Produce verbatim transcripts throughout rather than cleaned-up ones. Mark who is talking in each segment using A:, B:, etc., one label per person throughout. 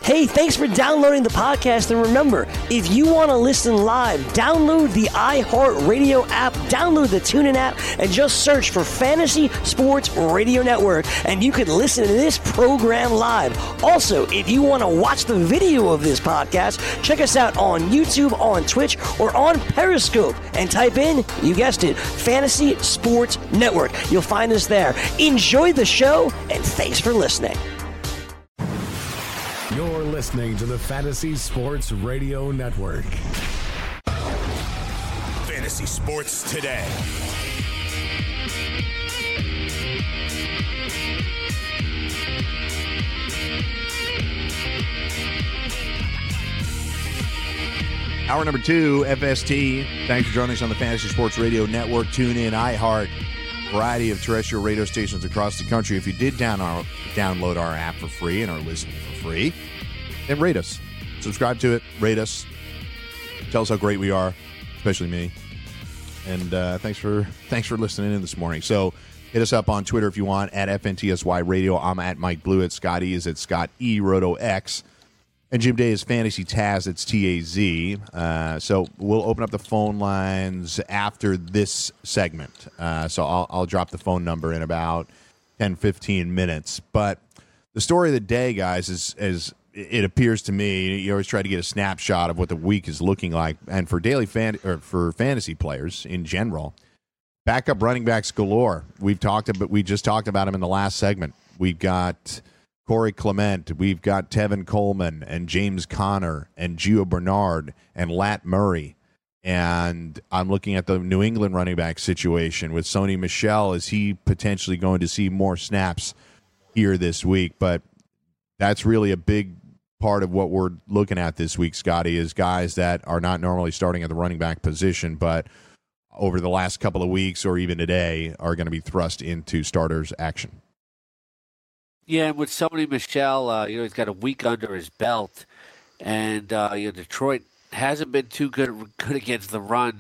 A: Hey, thanks for downloading the podcast. And remember, if you want to listen live, download the iHeartRadio app, download the TuneIn app, and just search for Fantasy Sports Radio Network, and you can listen to this program live. Also, if you want to watch the video of this podcast, check us out on YouTube, on Twitch, or on Periscope, and type in, you guessed it, Fantasy Sports Network. You'll find us there. Enjoy the show, and thanks for listening.
B: You're listening to the Fantasy Sports Radio Network.
C: Fantasy Sports Today.
D: Hour number two, F S T. Thanks for joining us on the Fantasy Sports Radio Network. Tune in, iHeart, variety of terrestrial radio stations across the country. If you did down our, download our app for free and are listening for free, then rate us. Subscribe to it. Rate us. Tell us how great we are, especially me. And uh, thanks for thanks for listening in this morning. So hit us up on Twitter if you want, at F N T S Y Radio. I'm at Mike Blewett. Scott E is at Scott E. Roto X. And Jim Day is Fantasy Taz. It's T A Z. Uh, so we'll open up the phone lines after this segment. Uh, so I'll, I'll drop the phone number in about ten, fifteen minutes. But the story of the day, guys, is, is it appears to me, you always try to get a snapshot of what the week is looking like. And for daily fan or for fantasy players in general, backup running backs galore. We've talked about, we just talked about them in the last segment. We've got Corey Clement, we've got Tevin Coleman and James Conner and Gio Bernard and Lat Murray. And I'm looking at the New England running back situation with Sony Michel. Is he potentially going to see more snaps here this week? But that's really a big part of what we're looking at this week, Scotty, is guys that are not normally starting at the running back position, but over the last couple of weeks or even today are going to be thrust into starters action.
E: Yeah, and with Sony Michel, uh, you know, he's got a week under his belt, and uh, you know, Detroit hasn't been too good good against the run.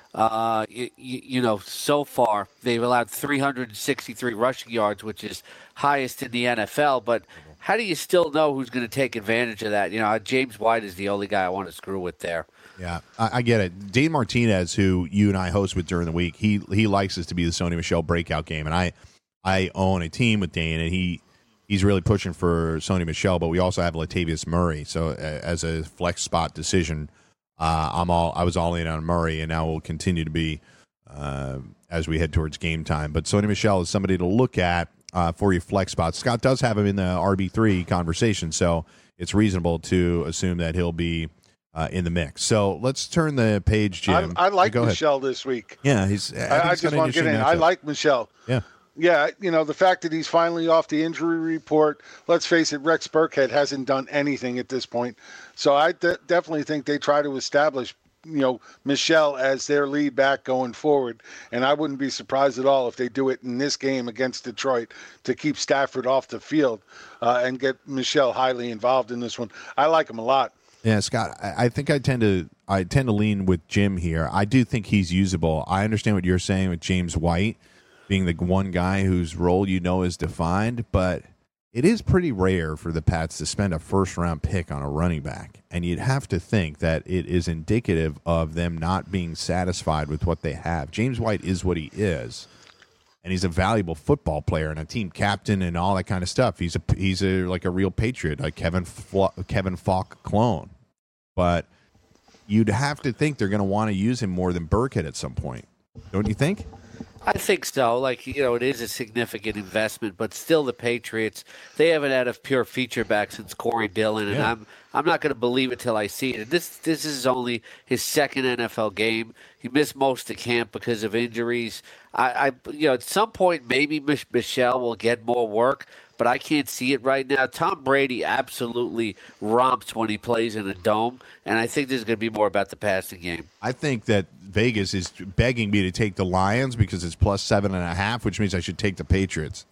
E: Uh, you, you know, so far they've allowed three hundred sixty-three rushing yards, which is highest in the N F L. But how do you still know who's going to take advantage of that? You know, James White is the only guy I want to screw with there.
D: Yeah, I, I get it. Dane Martinez, who you and I host with during the week, he he likes this to be the Sony Michel breakout game, and I I own a team with Dane, and he. He's really pushing for Sony Michel, but we also have Latavius Murray. So uh, as a flex spot decision, uh, I'm all I was all in on Murray, and now will continue to be uh, as we head towards game time. But Sony Michel is somebody to look at uh, for your flex spot. Scott does have him in the R B three conversation, so it's reasonable to assume that he'll be uh, in the mix. So let's turn the page, Jim.
F: I, I like
D: Go
F: Michel
D: ahead.
F: this week.
D: Yeah, he's. I,
F: I, I just want to get in. Matchup. I like Michel.
D: Yeah.
F: Yeah, you know, the fact that he's finally off the injury report, let's face it, Rex Burkhead hasn't done anything at this point. So I de- definitely think they try to establish, you know, Michel as their lead back going forward. And I wouldn't be surprised at all if they do it in this game against Detroit to keep Stafford off the field uh, and get Michel highly involved in this one. I like him a lot.
D: Yeah, Scott, I, I think I tend to I tend to lean with Jim here. I do think he's usable. I understand what you're saying with James White being the one guy whose role you know is defined, but it is pretty rare for the Pats to spend a first-round pick on a running back, and you'd have to think that it is indicative of them not being satisfied with what they have. James White is what he is, and he's a valuable football player and a team captain and all that kind of stuff. He's a he's a like a real patriot, like Kevin Fla- Kevin Falk clone, but you'd have to think they're going to want to use him more than Burkhead at some point, don't you think?
E: I think so. Like, you know, it is a significant investment, but still the Patriots, they haven't had a pure feature back since Corey Dillon, and yeah. I'm I'm not going to believe it till I see it. And this this is only his second N F L game. He missed most of camp because of injuries. I, I you know, at some point maybe Mich- Michel will get more work, but I can't see it right now. Tom Brady absolutely romps when he plays in a dome, and I think this is going to be more about the passing game.
D: I think that Vegas is begging me to take the Lions because it's plus seven and a half, which means I should take the Patriots.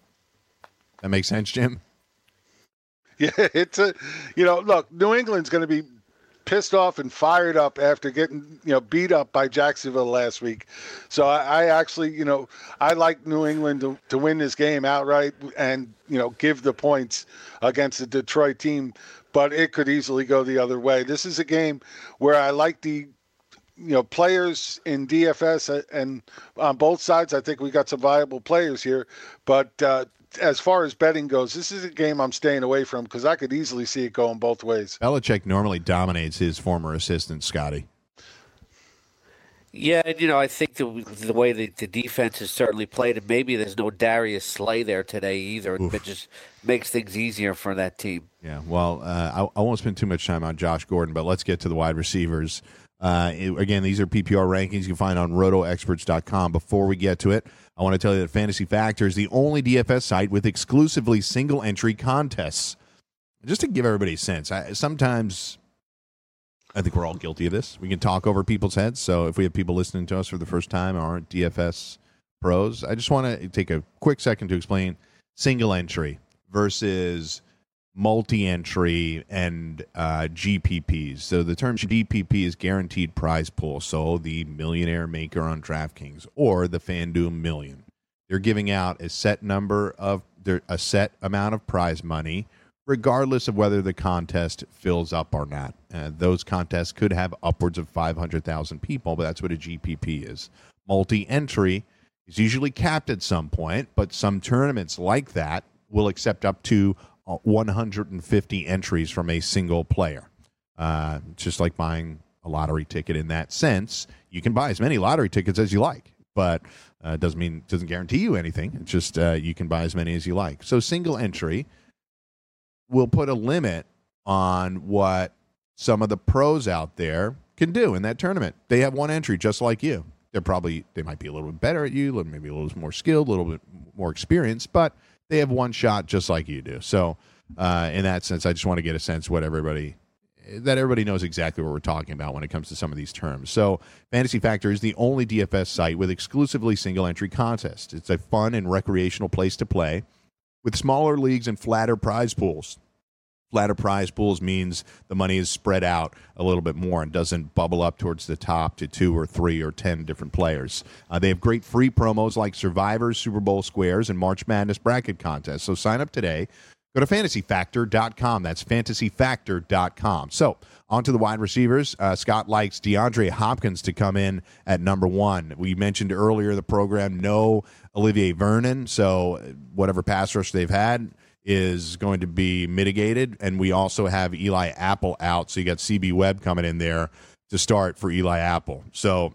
D: That makes sense, Jim?
F: Yeah, it's a, you know, look, New England's going to be pissed off and fired up after getting, you know, beat up by Jacksonville last week. So I, I actually, you know, I like New England to, to win this game outright and, you know, give the points against the Detroit team. but it could easily go the other way. This is a game where I like the you know, players in D F S and on both sides. I think we got some viable players here, but uh, as far as betting goes, this is a game I'm staying away from because I could easily see it going both ways.
D: Belichick normally dominates his former assistant, Scotty.
E: Yeah, and, you know, I think the the way the, the defense has certainly played, and maybe there's no Darius Slay there today either. Oof. It just makes things easier for that team.
D: Yeah, well, uh, I, I won't spend too much time on Josh Gordon, but let's get to the wide receivers. Uh, it, again, these are P P R rankings you can find on roto experts dot com. Before we get to it, I want to tell you that Fantasy Factor is the only D F S site with exclusively single-entry contests. Just to give everybody a sense, I, sometimes I think we're all guilty of this. We can talk over people's heads, so if we have people listening to us for the first time and aren't D F S pros, I just want to take a quick second to explain single-entry versus multi-entry and uh, G P Ps. So the term G P P is guaranteed prize pool. So the Millionaire Maker on DraftKings or the FanDuel Million, they're giving out a set number of a set amount of prize money, regardless of whether the contest fills up or not. Uh, those contests could have upwards of five hundred thousand people, but that's what a G P P is. Multi-entry is usually capped at some point, but some tournaments like that will accept up to one hundred fifty entries from a single player. Uh, just like buying a lottery ticket in that sense. You can buy as many lottery tickets as you like, but uh, doesn't mean doesn't guarantee you anything. It's just uh, you can buy as many as you like. So single entry will put a limit on what some of the pros out there can do in that tournament. They have one entry just like you. They're probably they might be a little bit better at you, maybe a little more skilled, a little bit more experienced, but they have one shot just like you do. So uh, in that sense, I just want to get a sense what everybody that everybody knows exactly what we're talking about when it comes to some of these terms. So Fantasy Factor is the only D F S site with exclusively single-entry contests. It's a fun and recreational place to play with smaller leagues and flatter prize pools. Flatter prize pools means the money is spread out a little bit more and doesn't bubble up towards the top to two or three or ten different players. Uh, they have great free promos like Survivors, Super Bowl Squares, and March Madness bracket contests. So sign up today. Go to fantasy factor dot com. That's fantasy factor dot com. So on to the wide receivers. Uh, Scott likes DeAndre Hopkins to come in at number one. We mentioned earlier in the program, no Olivier Vernon. So whatever pass rush they've had is going to be mitigated, and we also have Eli Apple out, so you got C B Webb coming in there to start for Eli Apple. So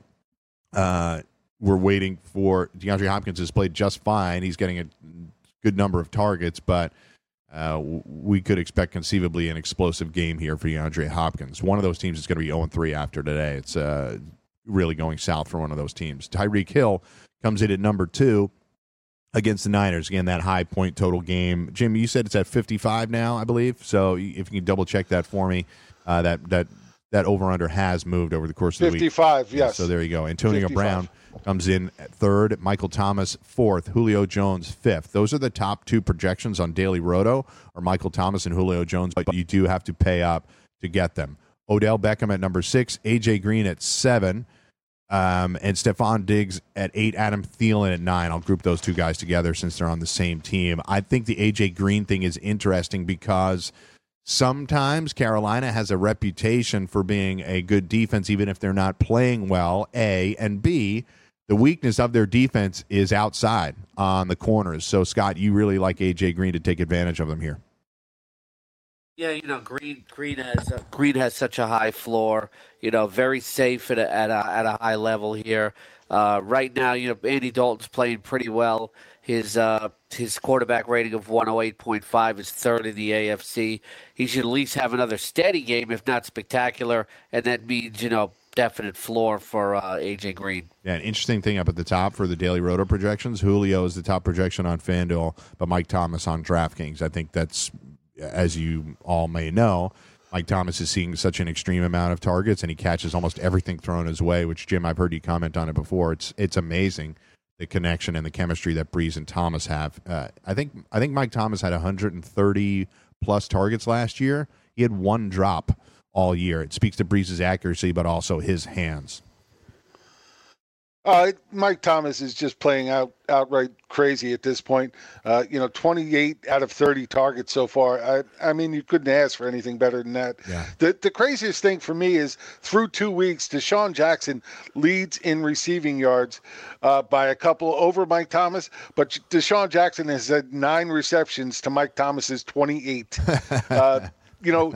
D: uh, we're waiting for DeAndre Hopkins has played just fine. He's getting a good number of targets, but uh, we could expect conceivably an explosive game here for DeAndre Hopkins. One of those teams is going to be oh and three after today. It's uh, really going south for one of those teams. Tyreek Hill comes in at number two against the Niners. Again, that high point total game. Jim, you said it's at fifty-five now, I believe. So if you can double check that for me, uh, that that that over under has moved over the course of the week.
F: fifty-five, yes.
D: Yeah, so there you go. Antonio
F: fifty-five.
D: Brown comes in at third. Michael Thomas fourth. Julio Jones fifth. Those are the top two projections on Daily Roto, are Michael Thomas and Julio Jones, but you do have to pay up to get them. Odell Beckham at number six. A J Green at seven. Um, and Stephon Diggs at eight, Adam Thielen at nine. I'll group those two guys together since they're on the same team. I think the A J Green thing is interesting because sometimes Carolina has a reputation for being a good defense, even if they're not playing well, A, and B, the weakness of their defense is outside on the corners. So, Scott, you really like A J Green to take advantage of them here.
E: Yeah, you know, Green Green has uh, Green has such a high floor. You know, very safe at a at a, at a high level here. Uh, right now, you know, Andy Dalton's playing pretty well. His uh, his quarterback rating of one oh eight point five is third in the A F C. He should at least have another steady game, if not spectacular, and that means, you know, definite floor for uh, A J Green.
D: Yeah, an interesting thing up at the top for the Daily Roto projections. Julio is the top projection on FanDuel, but Mike Thomas on DraftKings. I think that's, as you all may know, Mike Thomas is seeing such an extreme amount of targets, and he catches almost everything thrown his way, which, Jim, I've heard you comment on it before. It's it's amazing, the connection and the chemistry that Breeze and Thomas have. Uh, I think I think Mike Thomas had one hundred thirty plus targets last year. He had one drop all year. It speaks to Breeze's accuracy, but also his hands.
F: Uh, Mike Thomas is just playing out outright crazy at this point. Uh, you know, twenty-eight out of thirty targets so far. I, I mean, you couldn't ask for anything better than that.
D: Yeah.
F: The the craziest thing for me is through two weeks, DeSean Jackson leads in receiving yards uh, by a couple over Mike Thomas, but DeSean Jackson has had nine receptions to Mike Thomas's twenty-eight. uh, you know.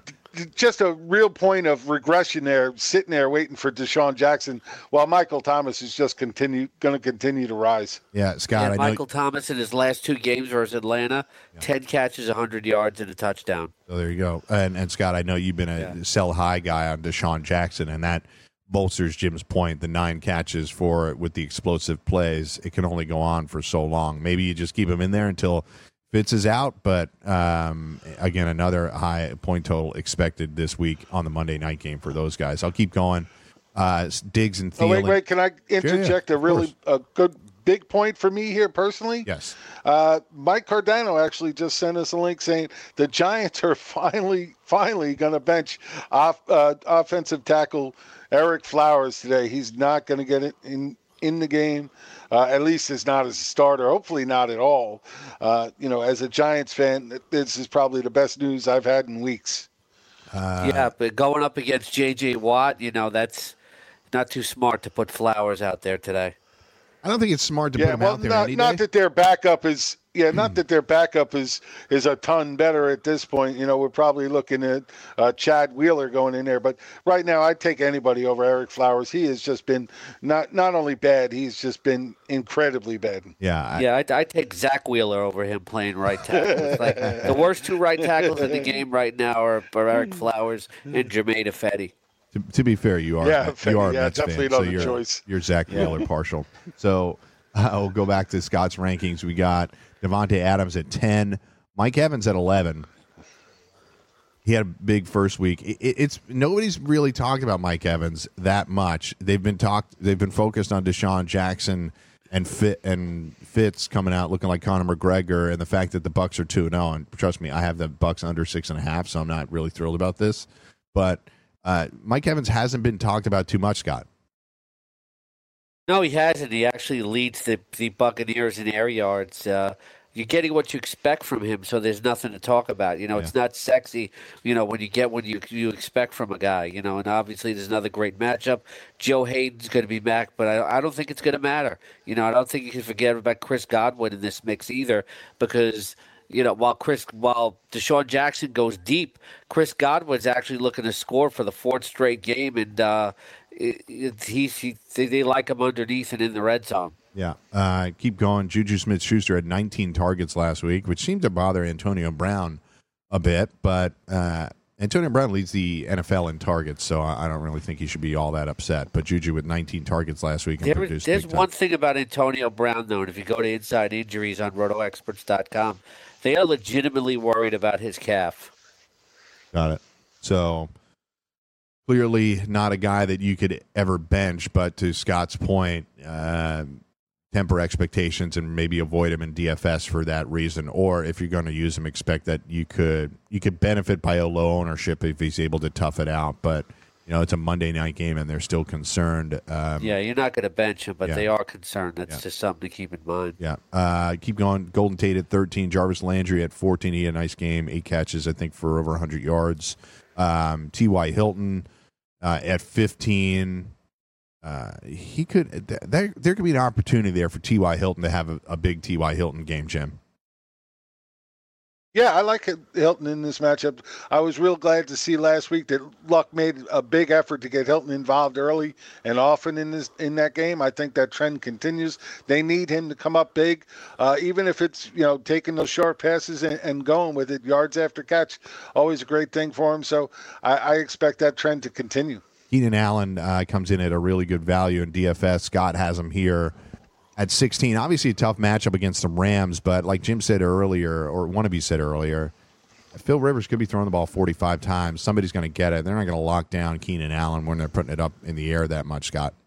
F: Just a real point of regression there, sitting there waiting for DeSean Jackson, while Michael Thomas is just continue going to continue to rise.
D: Yeah, Scott.
E: Yeah,
D: I know
E: Michael Thomas in his last two games versus Atlanta, yeah. ten catches, one hundred yards, and a touchdown.
D: So there you go. And, and Scott, I know you've been a yeah. sell high guy on DeSean Jackson, and that bolsters Jim's point. The nine catches for with the explosive plays, it can only go on for so long. Maybe you just keep him in there until Fitz is out, but um, again, another high point total expected this week on the Monday night game for those guys. I'll keep going. Uh, Diggs and Thielen. Oh,
F: wait, wait. Can I interject
D: sure, yeah,
F: a really a good big point for me here personally?
D: Yes.
F: Uh, Mike Cardano actually just sent us a link saying the Giants are finally, finally going to bench off, uh, offensive tackle Eric Flowers today. He's not going to get it in in the game. Uh, at least it's not as a starter. Hopefully not at all. Uh, you know, as a Giants fan, this is probably the best news I've had in weeks.
E: Uh, yeah, but going up against J J. Watt, you know, that's not too smart to put Flowers out there today.
D: I don't think it's smart to
F: yeah,
D: put him
F: well,
D: out there
F: not,
D: any
F: not
D: day.
F: that their backup is yeah, not that their backup is is a ton better at this point. You know, we're probably looking at uh, Chad Wheeler going in there, but right now I'd take anybody over Eric Flowers. He has just been not not only bad, he's just been incredibly bad.
D: Yeah, I,
E: yeah, I'd, I'd take Zach Wheeler over him playing right tackle. It's like the worst two right tackles in the game right now are, are Eric Flowers and Jermaine Ifedi.
D: To, to be fair, you are
F: yeah,
D: you are a
F: yeah,
D: Mets
F: definitely
D: fan, so
F: another
D: you're,
F: choice.
D: you're Zach Wheeler yeah. partial. So uh, we'll go back to Scott's rankings. We got Devontae Adams at ten, Mike Evans at eleven. He had a big first week. It, it's nobody's really talked about Mike Evans that much. They've been talked. They've been focused on DeSean Jackson and Fit and Fitz coming out looking like Conor McGregor, and the fact that the Bucs are two and zero. And trust me, I have the Bucs under six and a half, so I'm not really thrilled about this. But uh, Mike Evans hasn't been talked about too much, Scott.
E: No, he hasn't. He actually leads the, the Buccaneers in air yards. Uh, you're getting what you expect from him, so there's nothing to talk about. You know, yeah. It's not sexy, you know, when you get what you you expect from a guy, you know, and obviously there's another great matchup. Joe Hayden's going to be back, but I, I don't think it's going to matter. You know, I don't think you can forget about Chris Godwin in this mix either, because – you know, while Chris, while DeSean Jackson goes deep, Chris Godwin's actually looking to score for the fourth straight game, and uh, it, it, he's he, they, they like him underneath and in the red zone.
D: Yeah, uh, keep going. Juju Smith-Schuster had nineteen targets last week, which seemed to bother Antonio Brown a bit, but uh, Antonio Brown leads the N F L in targets, so I don't really think he should be all that upset. But Juju with nineteen targets last week. And
E: there, there's one thing about Antonio Brown, though, and if you go to Inside Injuries on roto experts dot com, they are legitimately worried about his calf.
D: Got it. So clearly not a guy that you could ever bench, but to Scott's point, uh, temper expectations and maybe avoid him in D F S for that reason. Or if you're going to use him, expect that you could you could benefit by a low ownership if he's able to tough it out. But you know, it's a Monday night game, and they're still concerned. Um,
E: yeah, you're not going to bench him, but
D: yeah.
E: they are concerned. That's
D: yeah.
E: just something to keep in mind.
D: Yeah. Uh, keep going. Golden Tate at thirteen. Jarvis Landry at fourteen. He had a nice game. Eight catches, I think, for over one hundred yards. Um, T Y. Hilton uh, at fifteen. Uh, he could. There, there could be an opportunity there for T Y. Hilton to have a, a big T Y. Hilton game, Jim.
F: Yeah, I like Hilton in this matchup. I was real glad to see last week that Luck made a big effort to get Hilton involved early and often in this in that game. I think that trend continues. They need him to come up big, uh, even if it's you know taking those short passes and, and going with it, yards after catch. Always a great thing for him. So I, I expect that trend to continue.
D: Keenan Allen uh, comes in at a really good value in D F S. Scott has him here at sixteen. Obviously a tough matchup against the Rams, but like Jim said earlier, or one of you said earlier, Phil Rivers could be throwing the ball forty-five times. Somebody's going to get it. They're not going to lock down Keenan Allen when they're putting it up in the air that much, Scott.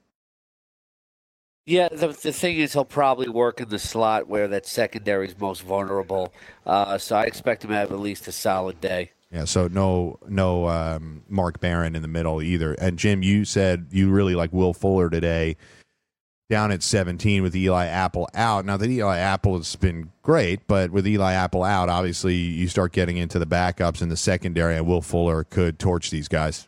E: Yeah, the, the thing is he'll probably work in the slot where that secondary is most vulnerable. Uh, so I expect him to have at least a solid day.
D: Yeah, so no no um, Mark Barron in the middle either. And, Jim, you said you really like Will Fuller today. down at seventeen with Eli Apple out. Now, the Eli Apple has been great, but with Eli Apple out, obviously you start getting into the backups in the secondary, and Will Fuller could torch these guys.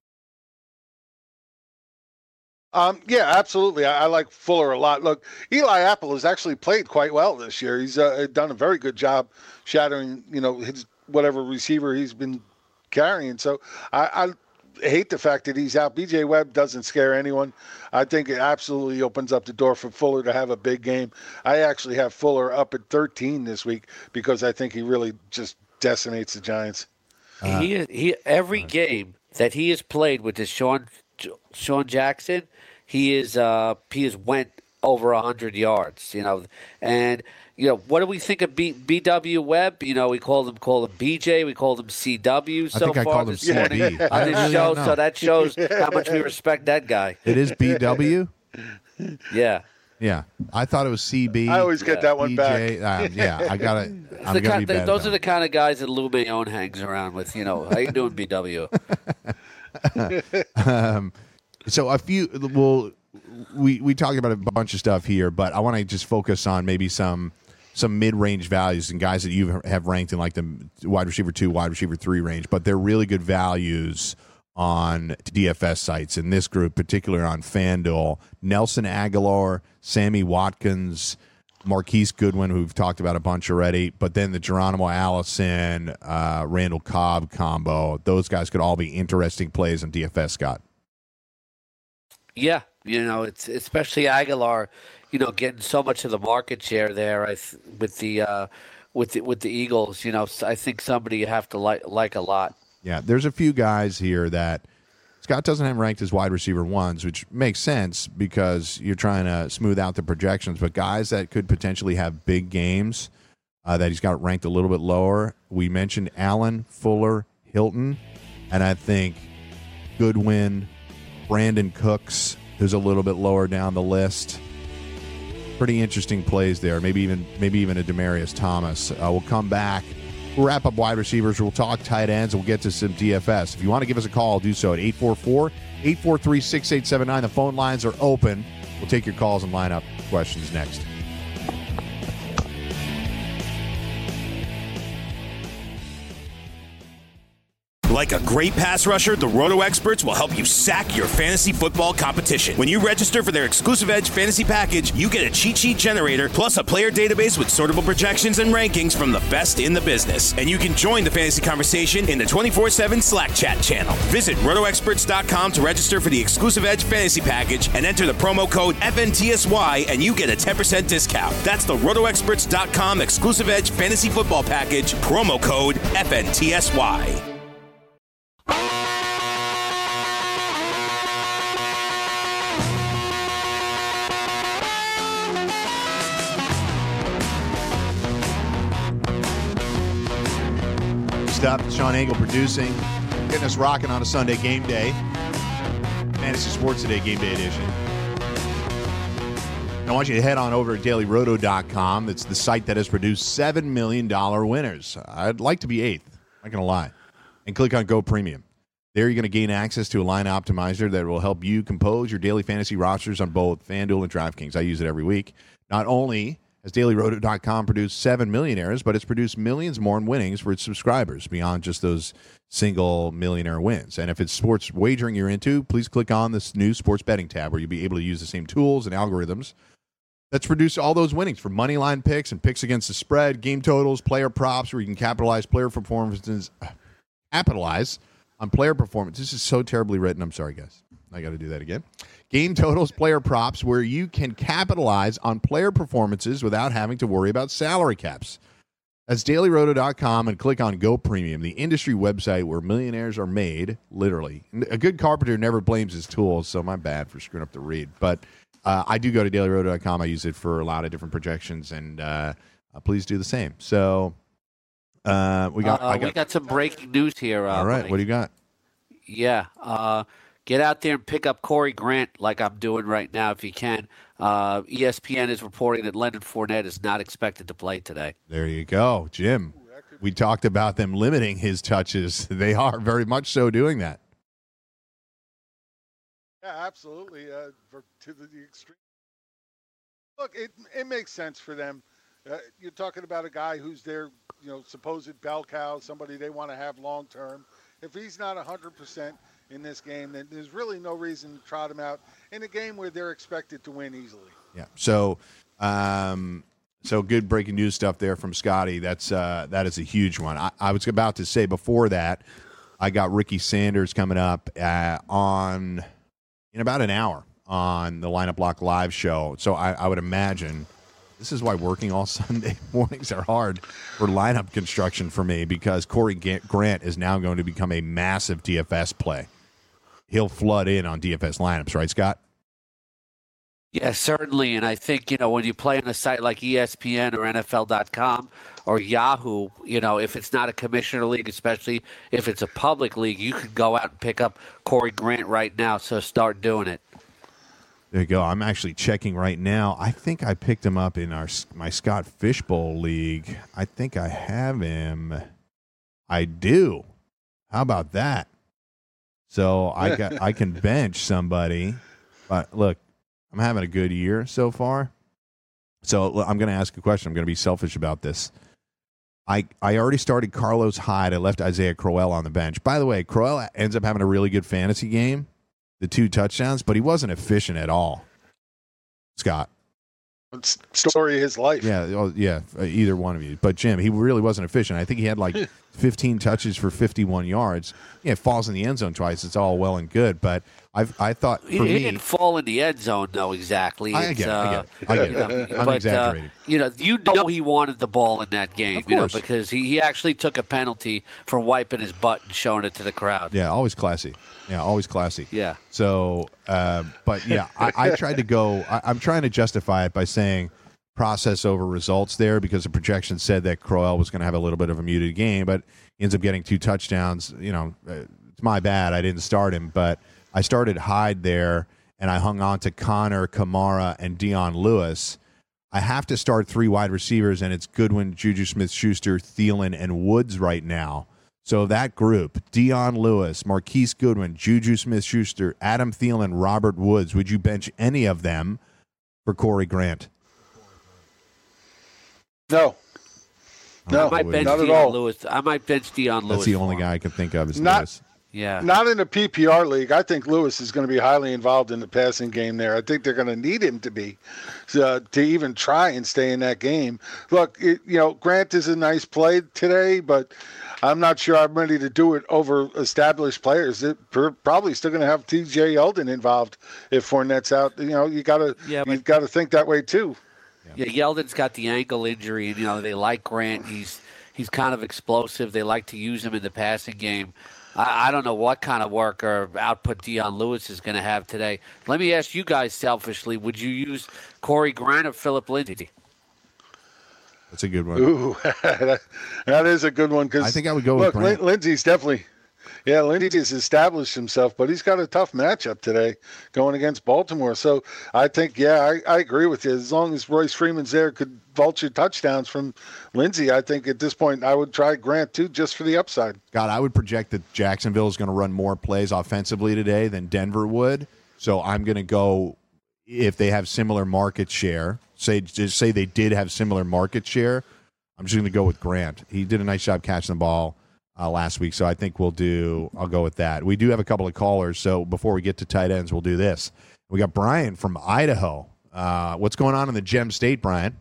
F: Um, yeah, absolutely. I, I like Fuller a lot. Look, Eli Apple has actually played quite well this year. He's uh, done a very good job shadowing, you know, his whatever receiver he's been carrying. So I, I hate the fact that he's out. B J Webb doesn't scare anyone. I think it absolutely opens up the door for Fuller to have a big game. I actually have Fuller up at thirteen this week because I think he really just decimates the Giants.
E: Uh, he he every game that he has played with this Sean Sean Jackson, he is uh he has went over a hundred yards, you know, and you know what do we think of B, BW Webb? You know, we called him called him B J, we called him C W so
D: I think
E: far
D: I called him
E: this
D: C B.
E: morning
D: I
E: on this
D: really
E: show.
D: don't know.
E: So that shows how much we respect that guy.
D: It is B W.
E: Yeah.
D: Yeah, I thought it was C B.
F: I always get
E: yeah.
F: that one
D: B
F: back.
D: J. Uh, yeah, I got it. I'm
E: The
D: gonna
E: kind,
D: be bad
E: those
D: though.
E: are the kind of guys that Lou Mayon hangs around with. You know, how you doing, B W?
D: um, so a few. Well, we we talked about a bunch of stuff here, but I want to just focus on maybe some some mid range values and guys that you have ranked in like the wide receiver two, wide receiver three range, but they're really good values on D F S sites in this group, particularly on FanDuel. Nelson Aguilar, Sammy Watkins, Marquise Goodwin, who we've talked about a bunch already, but then the Geronimo Allison, uh, Randall Cobb combo. Those guys could all be interesting plays on D F S, Scott.
E: Yeah, you know, it's especially Aguilar, you know, getting so much of the market share there. I th- with the uh, with the, with the Eagles, you know, I think somebody you have to like like a lot.
D: Yeah, there's a few guys here that Scott doesn't have ranked as wide receiver ones, which makes sense because you're trying to smooth out the projections. But guys that could potentially have big games uh, that he's got ranked a little bit lower. We mentioned Allen, Fuller, Hilton, and I think Goodwin, Brandon Cooks, who's a little bit lower down the list. Pretty interesting plays there. Maybe even maybe even a Demaryius Thomas. Uh, we'll come back. We'll wrap up wide receivers. We'll talk tight ends. And we'll get to some D F S. If you want to give us a call, do so at eight four four, eight four three, six eight seven nine. The phone lines are open. We'll take your calls and line up questions next.
C: Like a great pass rusher, the Roto Experts will help you sack your fantasy football competition. When you register for their exclusive Edge fantasy package, you get a cheat sheet generator plus a player database with sortable projections and rankings from the best in the business. And you can join the fantasy conversation in the twenty-four seven Slack chat channel. Visit roto experts dot com to register for the exclusive Edge fantasy package and enter the promo code F N T S Y and you get a ten percent discount. That's the roto experts dot com exclusive Edge fantasy football package, promo code F N T S Y.
D: Stuff. Sean Engel producing, getting us rocking on a Sunday game day. Fantasy Sports Today Game Day Edition. I want you to head on over to daily roto dot com. It's the site that has produced seven million dollars winners. I'd like to be eighth. I'm not going to lie. And click on Go Premium. There you're going to gain access to a line optimizer that will help you compose your daily fantasy rosters on both FanDuel and DraftKings. I use it every week. Not only has daily roto dot com produced seven millionaires, but it's produced millions more in winnings for its subscribers beyond just those single millionaire wins. And if it's sports wagering you're into, please click on this new sports betting tab where you'll be able to use the same tools and algorithms that's produced all those winnings for money line picks and picks against the spread, game totals, player props, where you can capitalize player performances, capitalize on player performance. This is so terribly written. I'm sorry, guys. I got to do that again. Game totals, player props, where you can capitalize on player performances without having to worry about salary caps. That's daily roto dot com and click on Go Premium, the industry website where millionaires are made, literally. A good carpenter never blames his tools, so my bad for screwing up the read. But uh, I do go to daily roto dot com. I use it for a lot of different projections, and uh, uh, please do the same. So uh, we got,
E: uh,
D: I got
E: we got some breaking news here. Uh,
D: all right,
E: Mike.
D: what do you got?
E: Yeah. Uh, get out there and pick up Corey Grant like I'm doing right now if you can. Uh, E S P N is reporting that Leonard Fournette is not expected to play today.
D: There you go, Jim. We talked about them limiting his touches. They are very much so doing that.
F: Yeah, absolutely. Uh, for, to the extreme. Look, it it makes sense for them. Uh, you're talking about a guy who's their, you know, supposed bell cow, somebody they want to have long term. If he's not one hundred percent in this game, then there's really no reason to trot him out in a game where they're expected to win easily.
D: Yeah. So, um, so good breaking news stuff there from Scotty. That's uh, that is a huge one. I, I was about to say before that, I got Ricky Sanders coming up uh, on in about an hour on the Lineup Block Live show. So I, I would imagine this is why working all Sunday mornings are hard for lineup construction for me, because Corey Grant is now going to become a massive D F S play. He'll flood in on D F S lineups, right, Scott?
E: Yeah, certainly. And I think, you know, when you play on a site like E S P N or N F L dot com or Yahoo, you know, if it's not a commissioner league, especially if it's a public league, you could go out and pick up Corey Grant right now. So start doing it.
D: There you go. I'm actually checking right now. I think I picked him up in our my Scott Fishbowl league. I think I have him. I do. How about that? So I got I can bench somebody. But look, I'm having a good year so far. So I'm going to ask a question. I'm going to be selfish about this. I I already started Carlos Hyde. I left Isaiah Crowell on the bench. By the way, Crowell ends up having a really good fantasy game. The two touchdowns, but he wasn't efficient at all. Scott.
F: Story of his life.
D: Yeah, oh, yeah, either one of you. But Jim, he really wasn't efficient. I think he had like fifteen touches for fifty-one yards. Yeah, it falls in the end zone twice. It's all well and good, but I I thought for
E: he,
D: me,
E: he didn't fall in the end zone, though. Exactly.
D: I get, it, I get, it, I get it.
E: You know,
D: I'm
E: but,
D: exaggerating.
E: Uh, you know, you know he wanted the ball in that game,
D: Of
E: you know,
D: course.
E: because he, he actually took a penalty for wiping his butt and showing it to the crowd.
D: Yeah, always classy. Yeah, always classy.
E: Yeah.
D: So, uh, but yeah, I, I tried to go. I, I'm trying to justify it by saying process over results there, because the projection said that Crowell was going to have a little bit of a muted game, but he ends up getting two touchdowns. You know, it's my bad. I didn't start him, but I started Hyde there, and I hung on to Connor, Kamara, and Dion Lewis. I have to start three wide receivers, and it's Goodwin, Juju Smith-Schuster, Thielen, and Woods right now. So that group, Dion Lewis, Marquise Goodwin, Juju Smith-Schuster, Adam Thielen, Robert Woods, would you bench any of them for Corey Grant?
F: No. No,
E: I might bench
F: not at
E: Dion
F: all.
E: Lewis. I might bench Dion Lewis.
D: That's the only
E: for
D: guy I can think of is
F: Not-
D: Lewis.
E: Yeah.
F: Not in a P P R league. I think Lewis is going to be highly involved in the passing game there. I think they're going to need him to be uh, to even try and stay in that game. Look, it, you know, Grant is a nice play today, but I'm not sure I'm ready to do it over established players. It, we're probably still going to have T J Yeldon involved if Fournette's out. You know, you got to
E: Yeah, but-
F: you've got to think that way too.
E: Yeah, Yeldon's got the ankle injury, and you know they like Grant. He's he's kind of explosive. They like to use him in the passing game. I, I don't know what kind of work or output Dion Lewis is going to have today. Let me ask you guys selfishly: would you use Corey Grant or Philip Lindsay?
D: That's a good one.
F: Ooh, that, that is a good one. Because
D: I think I would go
F: look,
D: with Grant.
F: Lin- Lindsey's definitely. Yeah, Lindsey has established himself, but he's got a tough matchup today going against Baltimore. So I think, yeah, I, I agree with you. As long as Royce Freeman's there, could vulture touchdowns from Lindsey, I think at this point I would try Grant too, just for the upside.
D: God, I would project that Jacksonville is going to run more plays offensively today than Denver would. So I'm going to go, if they have similar market share, say just say they did have similar market share, I'm just going to go with Grant. He did a nice job catching the ball Uh, last week, so I think we'll do, I'll go with that. We do have a couple of callers, so before we get to tight ends, we'll do this. We got Brian from Idaho. Uh, what's going on in the Gem State, Brian?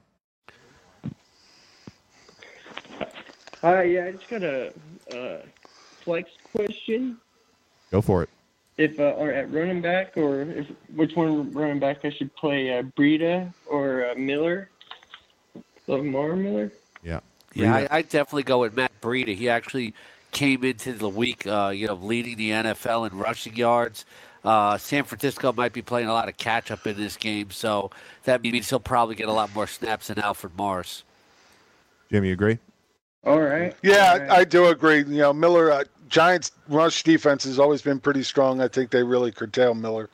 G: Hi, yeah, I just got a uh, flex question.
D: Go for it.
G: If uh, or at running back, or if which one running back I should play, uh, Breida or uh, Miller, Lamar Miller?
D: Yeah.
E: Yeah, I, I definitely go with Matt Breida. He actually came into the week, uh, you know, leading the N F L in rushing yards. Uh, San Francisco might be playing a lot of catch-up in this game, so that means he'll probably get a lot more snaps than Alfred Morris.
D: Jim, you agree?
G: All right.
F: Yeah,
G: All right.
F: I, I do agree. You know, Miller, uh, Giants' rush defense has always been pretty strong. I think they really curtail Miller.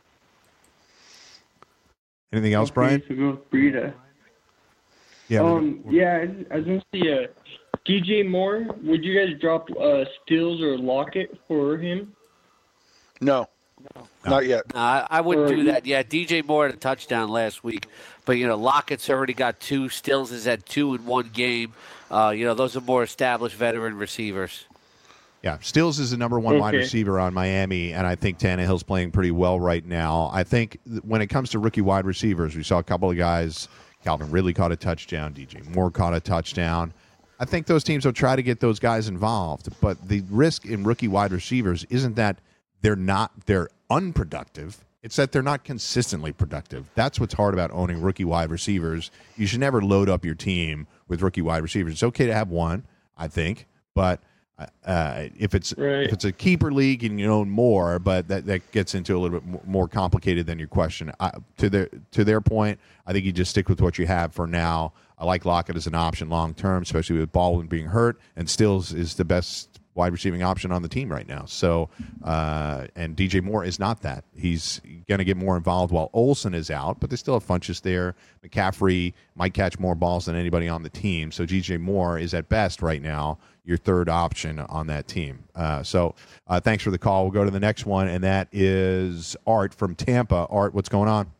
D: Anything else,
G: Okay,
D: Brian?
G: So go with Breida.
D: Yeah. we're-
G: Um, yeah, I, I was gonna see uh, D J Moore. Would you guys drop uh, Stills or Lockett for him?
F: No. Not yet.
E: No, I, I wouldn't do that. Yeah, D J Moore had a touchdown last week, but you know Lockett's already got two. Stills is at two in one game. Uh, you know those are more established veteran receivers.
D: Yeah, Stills is the number one
G: Okay.
D: wide receiver on Miami, and I think Tannehill's playing pretty well right now. I think th- when it comes to rookie wide receivers, we saw a couple of guys. Calvin Ridley caught a touchdown. D J Moore caught a touchdown. I think those teams will try to get those guys involved, but the risk in rookie wide receivers isn't that they're not they're unproductive. It's that they're not consistently productive. That's what's hard about owning rookie wide receivers. You should never load up your team with rookie wide receivers. It's okay to have one, I think, but uh, if it's
G: Right.
D: if it's a keeper league and you own more, but that, that gets into a little bit more, more complicated than your question. I, to their to their point, I think you just stick with what you have for now. I like Lockett as an option long term, especially with Baldwin being hurt, and Stills is the best wide receiving option on the team right now. So, uh, and D J Moore is not that. He's going to get more involved while Olsen is out, but they still have Funchess there. McCaffrey might catch more balls than anybody on the team. So D J Moore is at best right now your third option on that team. Uh, so uh, thanks for the call. We'll go to the next one, and that is Art from Tampa. Art, what's going on?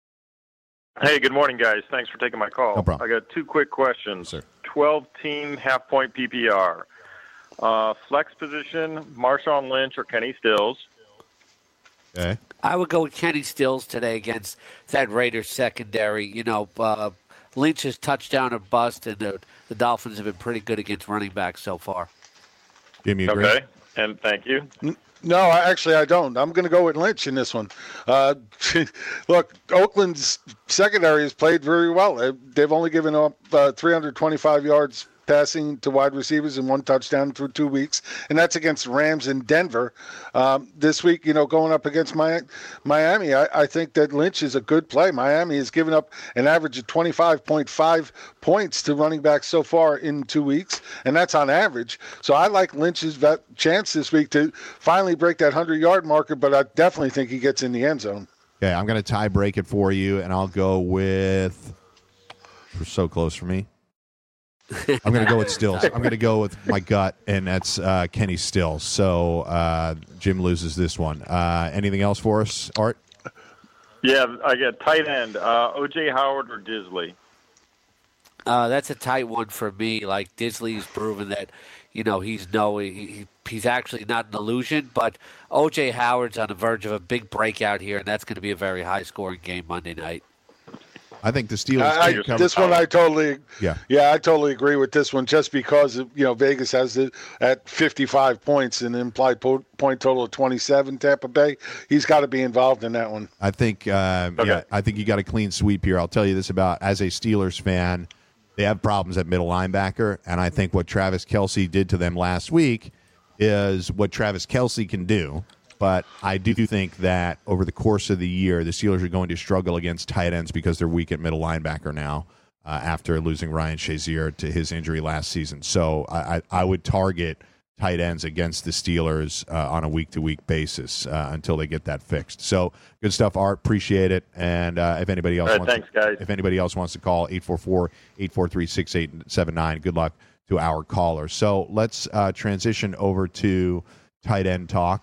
H: Hey, good morning, guys. Thanks for taking my call.
D: No problem.
H: I got two quick questions.
D: Sir.
H: twelve-team half-point P P R. Uh, flex position, Marshawn Lynch or Kenny Stills.
D: Okay.
E: I would go with Kenny Stills today against that Raiders secondary. You know, uh, Lynch's touchdown or bust, and the, the Dolphins have been pretty good against running backs so far.
D: Jimmy, agree?
H: Okay, and thank you.
F: No, I, actually, I don't. I'm going to go with Lynch in this one. Uh, look, Oakland's secondary has played very well. They- They've only given up uh, three hundred twenty-five yards passing to wide receivers and one touchdown through two weeks, and that's against the Rams in Denver. Um, this week, you know, going up against Mi- Miami, I, I think that Lynch is a good play. Miami has given up an average of twenty-five point five points to running backs so far in two weeks, and that's on average. So I like Lynch's vet- chance this week to finally break that hundred-yard marker, but I definitely think he gets in the end zone.
D: Okay, I'm going to tie break it for you, and I'll go with. We're so close for me. I'm going to go with Stills. I'm going to go with my gut, and that's uh, Kenny Stills. So uh, Jim loses this one. Uh, anything else for us, Art?
H: Yeah, I got tight end, uh, O J Howard or Disley.
E: Uh, that's a tight one for me. Like Disley's proven that, you know, he's no, he, he's actually not an illusion. But O J Howard's on the verge of a big breakout here, and that's going to be a very high-scoring game Monday night.
D: I think the Steelers.
F: I,
D: can
F: I,
D: cover-
F: this one I totally,
D: Yeah.
F: yeah, I totally agree with this one. Just because you know Vegas has it at fifty-five points and an implied po- point total of twenty-seven. Tampa Bay, he's got to be involved in that one.
D: I think. Uh,
H: Okay.
D: Yeah, I think you got a clean sweep here. I'll tell you this about as a Steelers fan, they have problems at middle linebacker, and I think what Travis Kelce did to them last week is what Travis Kelce can do. But I do think that over the course of the year, the Steelers are going to struggle against tight ends because they're weak at middle linebacker now uh, after losing Ryan Shazier to his injury last season. So I, I, I would target tight ends against the Steelers uh, on a week-to-week basis uh, until they get that fixed. So good stuff, Art. Appreciate it. And uh, if anybody else
H: All right,
D: wants
H: thanks,
D: to,
H: guys.
D: if anybody else wants to call, eight four four, eight four three, six eight seven nine. Good luck to our caller. So let's uh, transition over to tight end talk.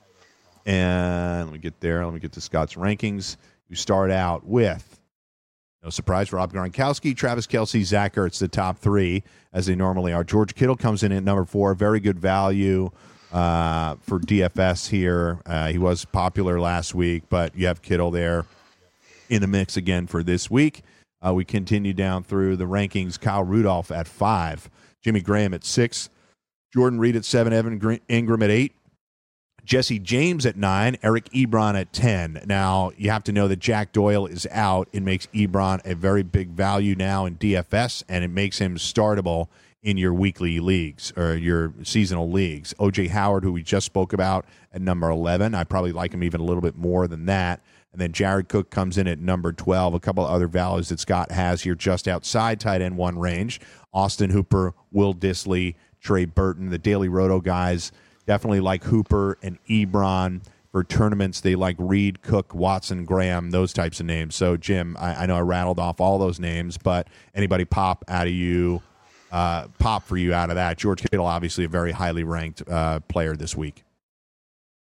D: And let me get there. Let me get to Scott's rankings. You start out with, no surprise, Rob Gronkowski, Travis Kelce, Zach Ertz, the top three, as they normally are. George Kittle comes in at number four. Very good value uh, for D F S here. Uh, he was popular last week, but you have Kittle there in the mix again for this week. Uh, we continue down through the rankings. Kyle Rudolph at five. Jimmy Graham at six. Jordan Reed at seven. Evan Ingram at eight. Jesse James at nine, Eric Ebron at ten. Now, you have to know that Jack Doyle is out. It makes Ebron a very big value now in D F S, and it makes him startable in your weekly leagues or your seasonal leagues. O J Howard, who we just spoke about, at number eleven. I probably like him even a little bit more than that. And then Jared Cook comes in at number twelve. A couple of other values that Scott has here just outside tight end one range. Austin Hooper, Will Disley, Trey Burton, the Daily Roto guys. Definitely like Hooper and Ebron for tournaments. They like Reed, Cook, Watson, Graham, those types of names. So, Jim, I, I know I rattled off all those names, but anybody pop out of you, uh, pop for you out of that? George Kittle, obviously a very highly ranked uh, player this week.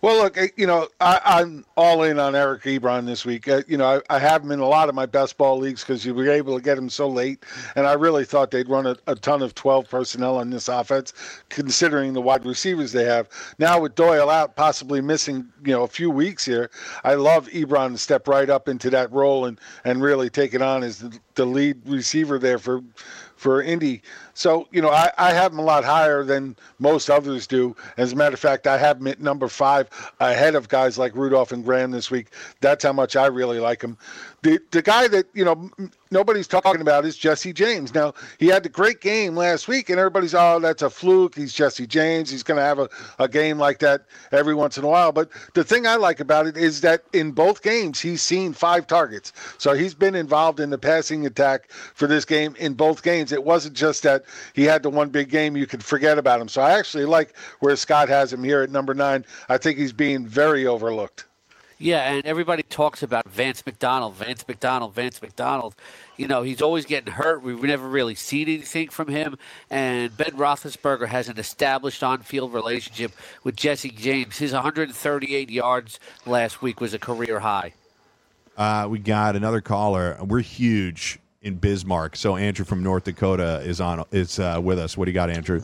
F: Well, look, you know, I, I'm all in on Eric Ebron this week. Uh, you know, I, I have him in a lot of my best ball leagues because you were able to get him so late, and I really thought they'd run a, a ton of twelve personnel on this offense, considering the wide receivers they have. Now with Doyle out, possibly missing, you know, a few weeks here, I love Ebron to step right up into that role and, and really take it on as the, the lead receiver there for for Indy. So, you know, I, I have him a lot higher than most others do. As a matter of fact, I have him at number five ahead of guys like Rudolph and Graham this week. That's how much I really like him. The the guy that, you know, nobody's talking about is Jesse James. Now, he had the great game last week, and everybody's, oh, that's a fluke. He's Jesse James. He's going to have a, a game like that every once in a while. But the thing I like about it is that in both games, he's seen five targets. So he's been involved in the passing attack for this game in both games. It wasn't just that he had the one big game you could forget about him. So I actually like where Scott has him here at number nine. I think he's being very overlooked.
E: Yeah, and everybody talks about Vance McDonald, Vance McDonald, Vance McDonald. You know, he's always getting hurt. We've never really seen anything from him. And Ben Roethlisberger has an established on-field relationship with Jesse James. His one hundred thirty-eight yards last week was a career high.
D: Uh, we got another caller. We're huge in Bismarck, so Andrew from North Dakota is on is uh, with us. What do you got, Andrew?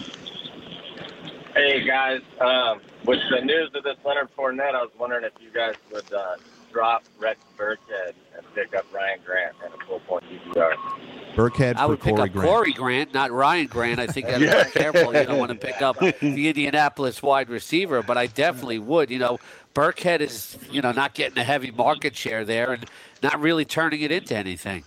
I: Hey guys, um, with the news of this Leonard Fournette, I was wondering if you guys would uh, drop Rex Burkhead and pick up Ryan Grant and a full point P P R.
D: Burkhead for
E: I would pick
D: Corey
E: up
D: Grant.
E: Corey Grant, not Ryan Grant. I think you got to be careful. You don't want to pick up the Indianapolis wide receiver, but I definitely would. You know, Burkhead is, you know, not getting a heavy market share there and not really turning it into anything.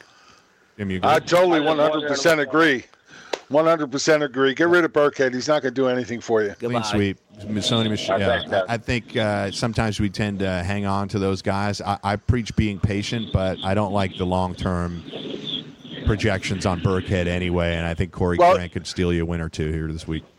F: I totally one hundred percent agree. one hundred percent agree. Get rid of Burkhead. He's not going to do anything for you.
D: Clean sweep. Sony Michel. Yeah, I think uh, sometimes we tend to hang on to those guys. I, I preach being patient, but I don't like the long-term projections on Burkhead anyway, and I think Corey well, Grant could steal you a win or two here this week.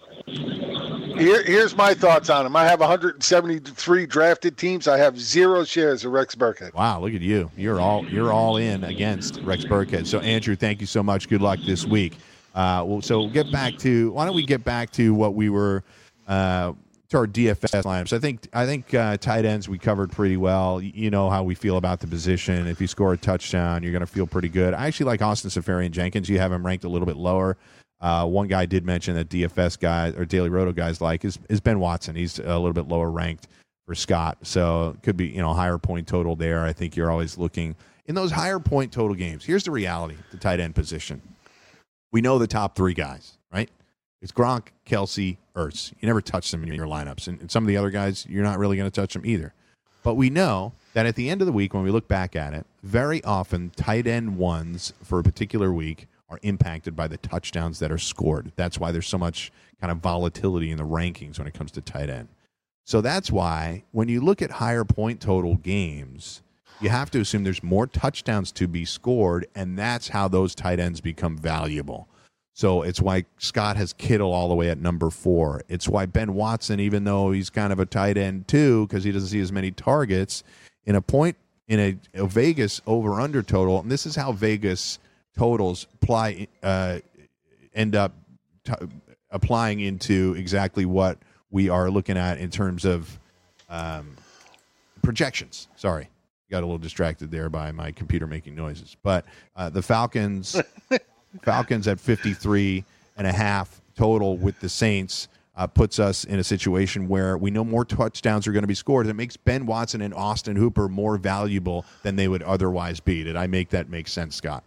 F: Here, here's my thoughts on him. I have one hundred seventy-three drafted teams. I have zero shares of Rex Burkhead.
D: Wow, look at you. You're all you're all in against Rex Burkhead. So, Andrew, thank you so much. Good luck this week. Uh, well, so we'll get back to why don't we get back to what we were uh, to our D F S lineups. I think I think uh, tight ends we covered pretty well. You know how we feel about the position. If you score a touchdown, you're going to feel pretty good. I actually like Austin Seferian-Jenkins. You have him ranked a little bit lower. Uh, one guy did mention that D F S guys or Daily Roto guys like is, is Ben Watson. He's a little bit lower ranked for Scott, so it could be, you know, higher point total there. I think you're always looking in those higher point total games. Here's the reality: the tight end position. We know the top three guys, right? It's Gronk, Kelsey, Ertz. You never touch them in your lineups, and, and some of the other guys, you're not really going to touch them either. But we know that at the end of the week, when we look back at it, very often tight end ones for a particular week are impacted by the touchdowns that are scored. That's why there's so much kind of volatility in the rankings when it comes to tight end. So that's why when you look at higher point total games, you have to assume there's more touchdowns to be scored, and that's how those tight ends become valuable. So it's why Scott has Kittle all the way at number four. It's why Ben Watson, even though he's kind of a tight end too, because he doesn't see as many targets, in a point in a, a Vegas over-under total, and this is how Vegas totals apply, uh, end up t- applying into exactly what we are looking at in terms of um, projections. Sorry, got a little distracted there by my computer making noises. But uh, the Falcons, Falcons at fifty-three and a half total with the Saints uh, puts us in a situation where we know more touchdowns are going to be scored. It makes Ben Watson and Austin Hooper more valuable than they would otherwise be. Did I make that make sense, Scott?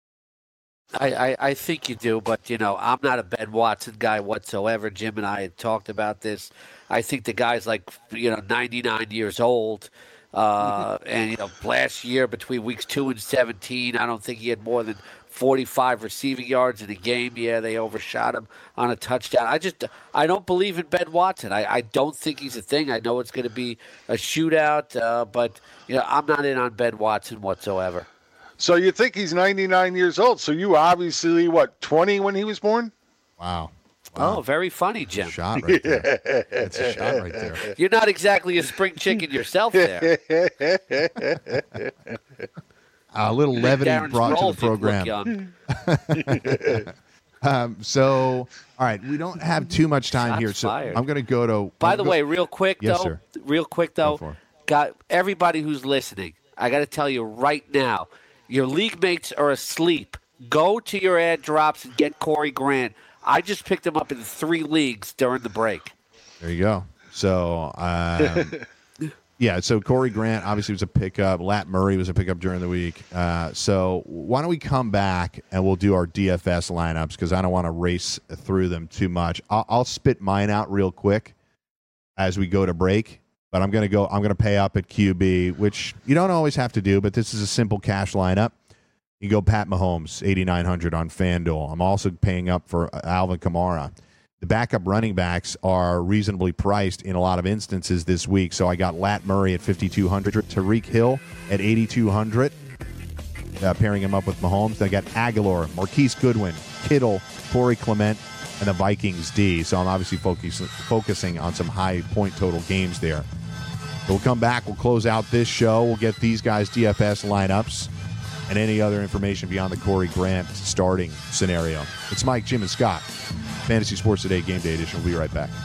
E: I, I, I think you do, but, you know, I'm not a Ben Watson guy whatsoever. Jim and I had talked about this. I think the guy's like, you know, ninety-nine years old. Uh, and, you know, last year between weeks two and seventeen, I don't think he had more than forty-five receiving yards in a game. Yeah, they overshot him on a touchdown. I just, I don't believe in Ben Watson. I, I don't think he's a thing. I know it's going to be a shootout, uh, but, you know, I'm not in on Ben Watson whatsoever.
F: So you think he's ninety-nine years old. So you obviously, what, twenty when he was born?
D: Wow. Wow.
E: Oh, very funny, Jim.
D: Shot right there. That's a shot right there.
E: You're not exactly a spring chicken yourself there.
D: A little levity
E: Darren's
D: brought to the program. um, so, all right, we don't have too much time
E: Shots
D: here. So
E: fired.
D: I'm going to go to.
E: By
D: I'm
E: the
D: go-
E: way, real quick,
D: yes,
E: though,
D: sir.
E: real quick, though, got everybody who's listening, I got to tell you right now, your league mates are asleep. Go to your ad drops and get Corey Grant. I just picked him up in three leagues during the break.
D: There you go. So, um, yeah, so Corey Grant obviously was a pickup. Lat Murray was a pickup during the week. Uh, so why don't we come back and we'll do our D F S lineups because I don't want to race through them too much. I'll, I'll spit mine out real quick as we go to break. But I'm going to go. I'm going to pay up at Q B, which you don't always have to do. But this is a simple cash lineup. You go Pat Mahomes, eighty-nine hundred on FanDuel. I'm also paying up for Alvin Kamara. The backup running backs are reasonably priced in a lot of instances this week. So I got Lat Murray at fifty-two hundred, Tyreek Hill at eighty-two hundred, uh, pairing him up with Mahomes. Then I got Aguilar, Marquise Goodwin, Kittle, Corey Clement, and the Vikings D. So I'm obviously focus, focusing on some high point total games there. So we'll come back. We'll close out this show. We'll get these guys' D F S lineups and any other information beyond the Corey Grant starting scenario. It's Mike, Jim, and Scott. Fantasy Sports Today Game Day Edition. We'll be right back.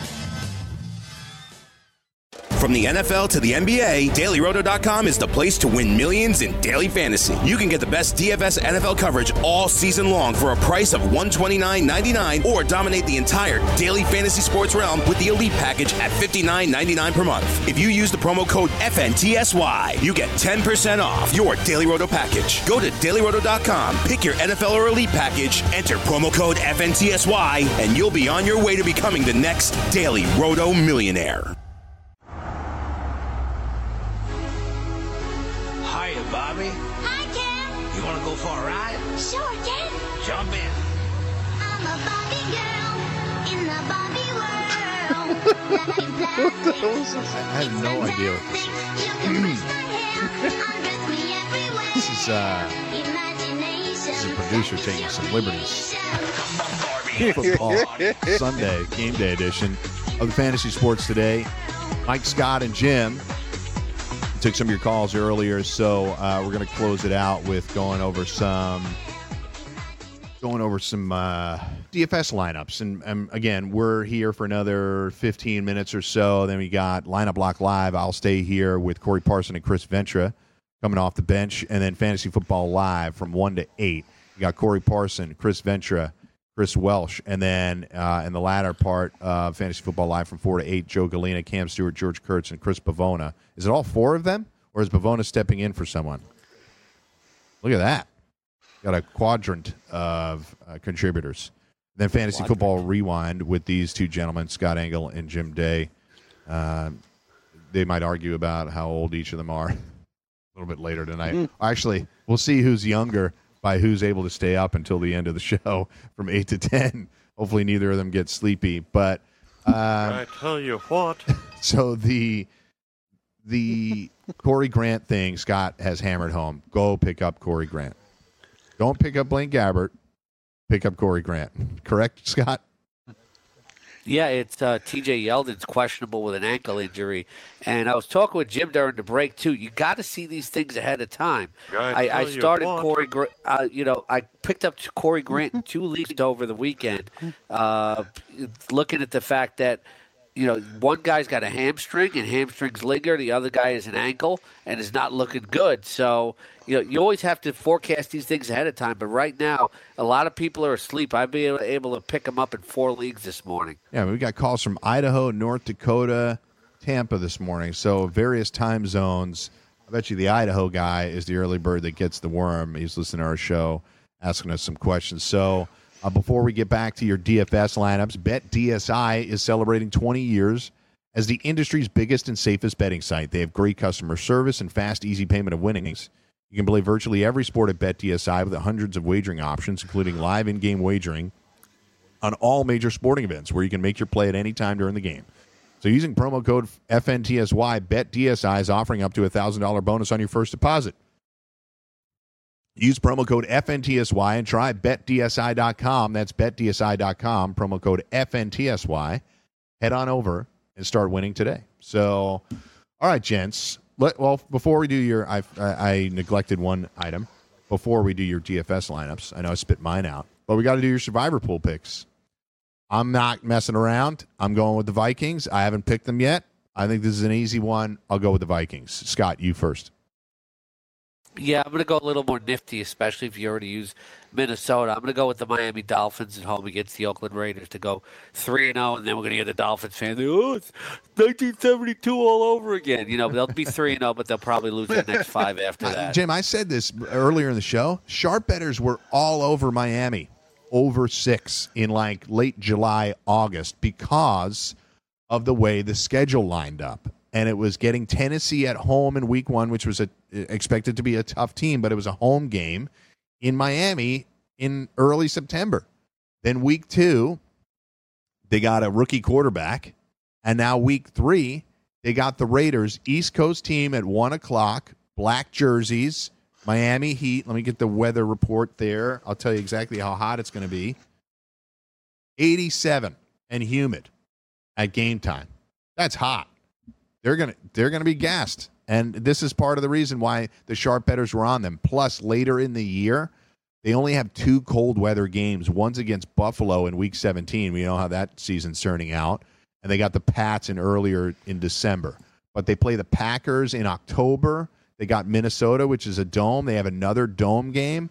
C: From the N F L to the N B A, Daily Roto dot com is the place to win millions in daily fantasy. You can get the best D F S N F L coverage all season long for a price of one hundred twenty-nine ninety-nine, or dominate the entire daily fantasy sports realm with the Elite Package at fifty-nine ninety-nine per month. If you use the promo code F N T S Y, you get ten percent off your Daily Roto package. Go to Daily Roto dot com, pick your N F L or Elite Package, enter promo code F N T S Y, and you'll be on your way to becoming the next Daily Roto millionaire.
J: Hiya, Bobby.
K: Hi, Ken.
J: You want to go for a ride?
K: Sure, Ken.
J: Jump in.
K: I'm a Bobby girl in the Bobby world.
D: What the hell is this? I have no idea what this is. This is, uh, this is a producer taking some liberties. Football Sunday, Game Day edition of the Fantasy Sports Today. Mike, Scott, and Jim. Took some of your calls earlier, so uh, we're going to close it out with going over some going over some uh, D F S lineups. And, and again, we're here for another fifteen minutes or so. Then we got Lineup Block Live. I'll stay here with Corey Parson and Chris Ventura coming off the bench, and then Fantasy Football Live from one to eight. You got Corey Parson, Chris Ventura, Chris Welsh, and then uh, in the latter part of Fantasy Football Live from four to eight, Joe Galena, Cam Stewart, George Kurtz, and Chris Pavona. Is it all four of them, or is Pavona stepping in for someone? Look at that. Got a quadrant of uh, contributors. Then Fantasy quadrant. Football Rewind with these two gentlemen, Scott Engel and Jim Day. Uh, they might argue about how old each of them are a little bit later tonight. Mm. Actually, we'll see who's younger by who's able to stay up until the end of the show from eight to ten. Hopefully neither of them get sleepy. But um,
L: I tell you what.
D: So the the Corey Grant thing, Scott has hammered home. Go pick up Corey Grant. Don't pick up Blaine Gabbert. Pick up Corey Grant. Correct, Scott?
E: Yeah, it's uh, T J Yeldon's questionable with an ankle injury. And I was talking with Jim during the break, too. You got to see these things ahead of time. I, I started Corey Grant. Uh, you know, I picked up Corey Grant in two leagues over the weekend, uh, looking at the fact that, you know, one guy's got a hamstring and hamstrings linger. The other guy is an ankle and is not looking good. So, you know, you always have to forecast these things ahead of time. But right now, a lot of people are asleep. I've been able to pick them up in four leagues this morning.
D: Yeah, we got calls from Idaho, North Dakota, Tampa this morning. So various time zones. I bet you the Idaho guy is the early bird that gets the worm. He's listening to our show, asking us some questions. So uh, before we get back to your D F S lineups, BetDSI is celebrating twenty years as the industry's biggest and safest betting site. They have great customer service and fast, easy payment of winnings. You can play virtually every sport at BetDSI with hundreds of wagering options, including live in-game wagering on all major sporting events where you can make your play at any time during the game. So using promo code F N T S Y, BetDSI is offering up to a one thousand dollars bonus on your first deposit. Use promo code F N T S Y and try Bet D S I dot com. That's Bet D S I dot com, promo code F N T S Y. Head on over and start winning today. So, all right, gents. Let, well, before we do your, I, I, I neglected one item. Before we do your D F S lineups, I know I spit mine out, but we got to do your survivor pool picks. I'm not messing around. I'm going with the Vikings. I haven't picked them yet. I think this is an easy one. I'll go with the Vikings. Scott, you first.
E: Yeah, I'm going to go a little more nifty, especially if you already use Minnesota. I'm going to go with the Miami Dolphins at home against the Oakland Raiders to go three and oh, and then we're going to get the Dolphins fans, oh, it's nineteen seventy-two all over again. You know, they'll be three and oh, but they'll probably lose the next five after that.
D: Jim, I said this earlier in the show. Sharp bettors were all over Miami, over six in like late July, August, because of the way the schedule lined up. And it was getting Tennessee at home in week one, which was a, expected to be a tough team, but it was a home game in Miami in early September. Then week two, they got a rookie quarterback. And now week three, they got the Raiders, East Coast team at one o'clock, black jerseys, Miami Heat. Let me get the weather report there. I'll tell you exactly how hot it's going to be. eighty-seven and humid at game time. That's hot. They're gonna they're gonna be gassed, and this is part of the reason why the sharp bettors were on them. Plus, later in the year, they only have two cold weather games. One's against Buffalo in Week seventeen. We know how that season's turning out, and they got the Pats in earlier in December. But they play the Packers in October. They got Minnesota, which is a dome. They have another dome game.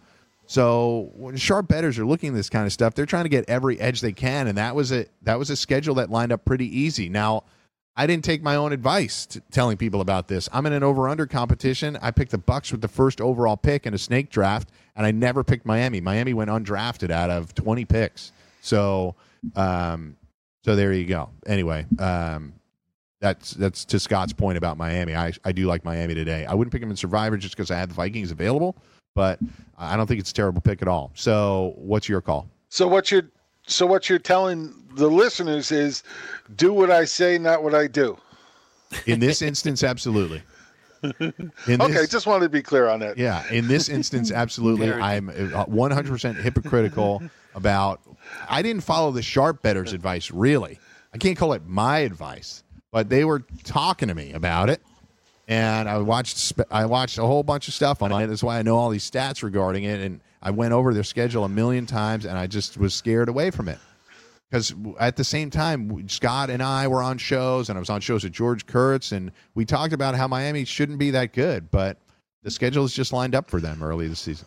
D: So when sharp bettors are looking at this kind of stuff, they're trying to get every edge they can, and that was a that was a schedule that lined up pretty easy. Now, I didn't take my own advice to telling people about this. I'm in an over-under competition. I picked the Bucs with the first overall pick in a snake draft, and I never picked Miami. Miami went undrafted out of twenty picks. So, um, so there you go. Anyway, um, that's that's to Scott's point about Miami. I I do like Miami today. I wouldn't pick them in Survivor just because I had the Vikings available, but I don't think it's a terrible pick at all. So, what's your call?
F: So what you're so what you're telling the listeners is, do what I say, not what I do.
D: In this instance, absolutely.
F: In okay, this, just wanted to be clear on that.
D: Yeah, in this instance, absolutely. I'm one hundred percent hypocritical about. I didn't follow the sharp bettors' advice, really. I can't call it my advice, but they were talking to me about it, and I watched. I watched a whole bunch of stuff on it. That's why I know all these stats regarding it, and I went over their schedule a million times, and I just was scared away from it. Because at the same time, Scott and I were on shows, and I was on shows with George Kurtz, and we talked about how Miami shouldn't be that good, but the schedule is just lined up for them early this season.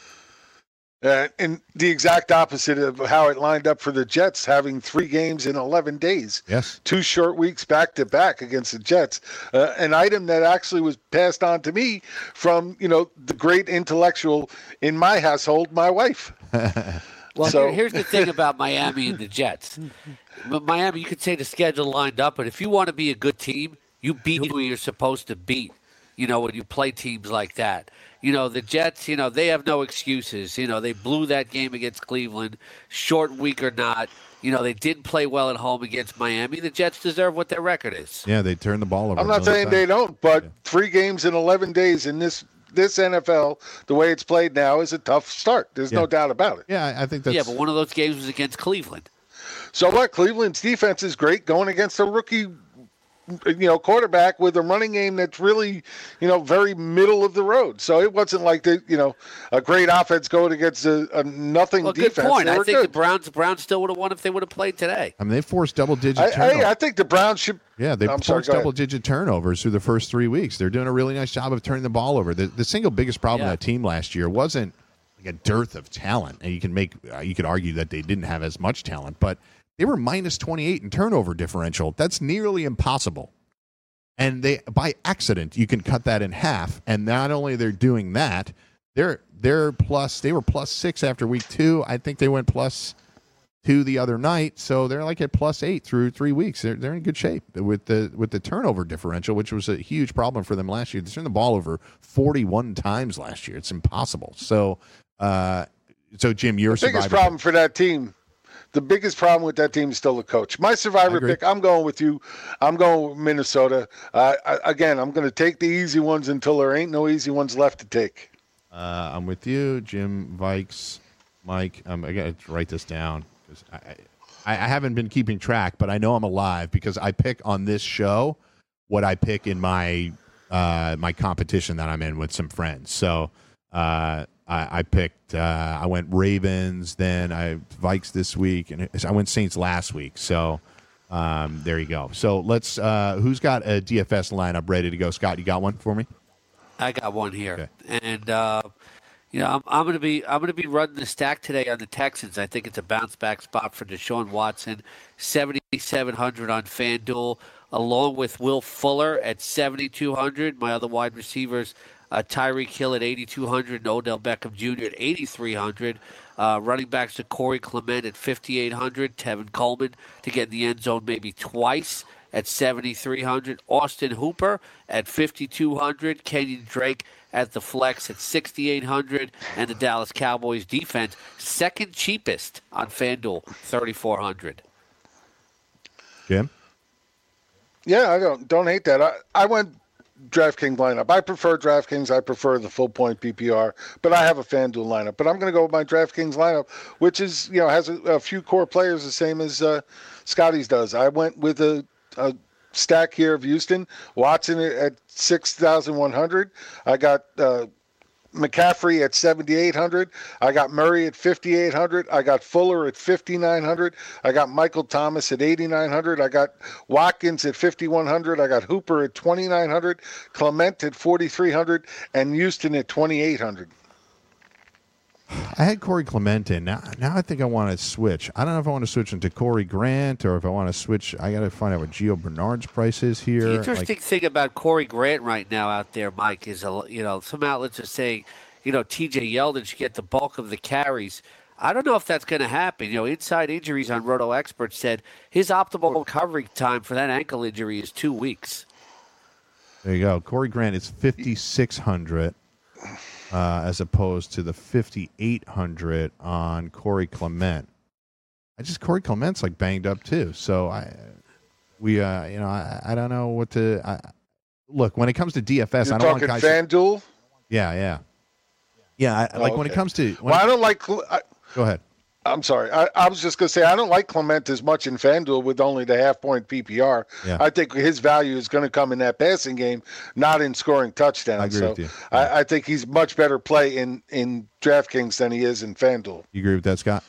F: Uh, and the exact opposite of how it lined up for the Jets, having three games in eleven days.
D: Yes.
F: Two short weeks back-to-back against the Jets. Uh, an item that actually was passed on to me from, you know, the great intellectual in my household, my wife.
E: Well,
F: so,
E: here, here's the thing about Miami and the Jets. But Miami, you could say the schedule lined up, but if you want to be a good team, you beat who you're supposed to beat, you know, when you play teams like that. You know, the Jets, you know, they have no excuses. You know, they blew that game against Cleveland, short week or not. You know, they didn't play well at home against Miami. The Jets deserve what their record is.
D: Yeah, they turned the ball over.
F: I'm not saying they don't, but yeah. three games in eleven days in this this N F L, the way it's played now, is a tough start. There's
D: yeah.
F: no doubt about it.
D: Yeah, I think that's...
E: Yeah, but one of those games was against Cleveland.
F: So what? Cleveland's defense is great going against a rookie, you know, quarterback with a running game that's really, you know, very middle of the road. So it wasn't like the, you know, a great offense going against a, a nothing
E: well,
F: defense.
E: Good point.
F: They
E: I
F: were
E: think
F: good.
E: the Browns, the Browns still would have won if they would have played today.
D: I mean, they forced double-digit
F: I,
D: turnovers.
F: I, I think the Browns should.
D: Yeah, they
F: I'm
D: forced
F: sorry,
D: double-digit turnovers through the first three weeks. They're doing a really nice job of turning the ball over. The, the single biggest problem
E: yeah.
D: of that team last year wasn't like a dearth of talent, and you can make uh, you could argue that they didn't have as much talent, but they were minus twenty-eight in turnover differential. That's nearly impossible. And they, by accident, you can cut that in half. And not only they're doing that, they're they're plus. They were plus six after week two. I think they went plus two the other night. So they're like at plus eight through three weeks. They're they're in good shape with the with the turnover differential, which was a huge problem for them last year. They turned the ball over forty-one times last year. It's impossible. So, uh, so Jim, your
F: the biggest problem for that team. The biggest problem with that team is still the coach. My survivor pick, I'm going with you. I'm going with Minnesota. Uh, I, again, I'm going to take the easy ones until there ain't no easy ones left to take.
D: Uh, I'm with you, Jim, Vikes, Mike. Um, I got to write this down because I, I, I haven't been keeping track, but I know I'm alive because I pick on this show what I pick in my uh, my competition that I'm in with some friends. So. Uh, I, I picked. Uh, I went Ravens, then I Vikes this week, and I went Saints last week. So Um, there you go. So let's. Uh, who's got a D F S lineup ready to go? Scott, you got one for me?
E: I got one here,
D: Okay.
E: and uh, you know I'm, I'm going to be I'm going to be running the stack today on the Texans. I think it's a bounce back spot for Deshaun Watson, seventy-seven hundred on FanDuel, along with Will Fuller at seventy-two hundred. My other wide receivers, uh, Tyreek Hill at eighty-two hundred, and Odell Beckham Junior at eighty-three hundred. Uh, running backs to Corey Clement at fifty-eight hundred, Tevin Coleman to get in the end zone maybe twice at seventy-three hundred, Austin Hooper at fifty-two hundred, Kenyon Drake at the flex at sixty-eight hundred, and the Dallas Cowboys defense second cheapest on FanDuel, thirty-four hundred.
D: Jim?
F: Yeah, I don't don't hate that. I, I went DraftKings lineup. I prefer DraftKings. I prefer the full point P P R, but I have a FanDuel lineup. But I'm going to go with my DraftKings lineup, which is, you know, has a, a few core players the same as uh, Scotty's does. I went with a, a stack here of Houston. Watson at six thousand one hundred. I got uh, McCaffrey at seventy-eight hundred. I got Murray at fifty-eight hundred. I got Fuller at fifty-nine hundred. I got Michael Thomas at eighty-nine hundred. I got Watkins at fifty-one hundred. I got Hooper at twenty-nine hundred. Clement at forty-three hundred. And Houston at twenty-eight hundred.
D: I had Corey Clement in. Now, now I think I want to switch. I don't know if I want to switch into Corey Grant or if I want to switch. I got to find out what Gio Bernard's price is here.
E: The interesting
D: Like,
E: thing about Corey Grant right now out there, Mike, is a, you know some outlets are saying, you know, T J Yeldon should get the bulk of the carries. I don't know if that's going to happen. You know, Inside Injuries on Roto Experts said his optimal recovery time for that ankle injury is two weeks.
D: there you go. Corey Grant is fifty-six hundred uh, as opposed to the fifty-eight hundred on Corey Clement. I just Corey Clement's like banged up too. So I, we, uh, you know, I, I don't know what to I, look when it comes to D F S.
F: You're
D: I don't
F: talking
D: want guys.
F: FanDuel?
D: Yeah, yeah, yeah. I,
F: Oh,
D: like when
F: okay.
D: it comes to. When
F: Well, I don't like. I,
D: go ahead.
F: I'm sorry. I, I was just going to say I don't like Clement as much in FanDuel with only the half point P P R.
D: Yeah.
F: I think his value is going to come in that passing game, not in scoring touchdowns.
D: I agree
F: so
D: with you.
F: I, I think he's much better play in, in DraftKings than he is in FanDuel.
D: You agree with that, Scott?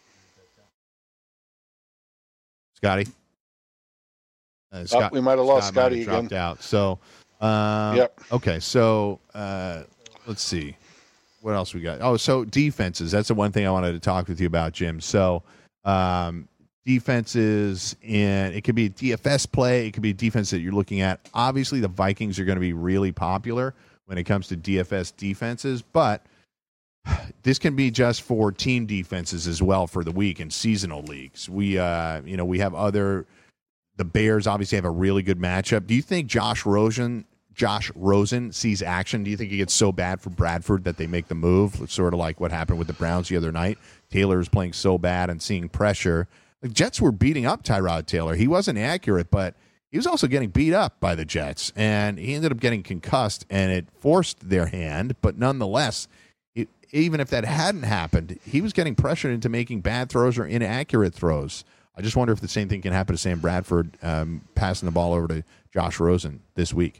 D: Scotty? Uh,
F: Oh, we might have lost
D: Scott might
F: Scotty
D: have dropped
F: again.
D: out. So, uh,
F: Yep.
D: okay. So, uh, let's see. What else we got? Oh, so defenses. That's the one thing I wanted to talk with you about, Jim. So, um, defenses in it could be a D F S play. It could be a defense that you're looking at. Obviously, the Vikings are going to be really popular when it comes to D F S defenses, but this can be just for team defenses as well for the week in seasonal leagues. We, uh, you know, we have other. The Bears obviously have a really good matchup. Do you think Josh Rosen, Josh Rosen sees action? Do you think he gets so bad for Bradford that they make the move? It's sort of like what happened with the Browns the other night. Taylor is playing so bad and seeing pressure. The Jets were beating up Tyrod Taylor. He wasn't accurate, but he was also getting beat up by the Jets, and he ended up getting concussed, and it forced their hand. But nonetheless, it, even if that hadn't happened, he was getting pressured into making bad throws or inaccurate throws. I just wonder if the same thing can happen to Sam Bradford um, passing the ball over to Josh Rosen this week.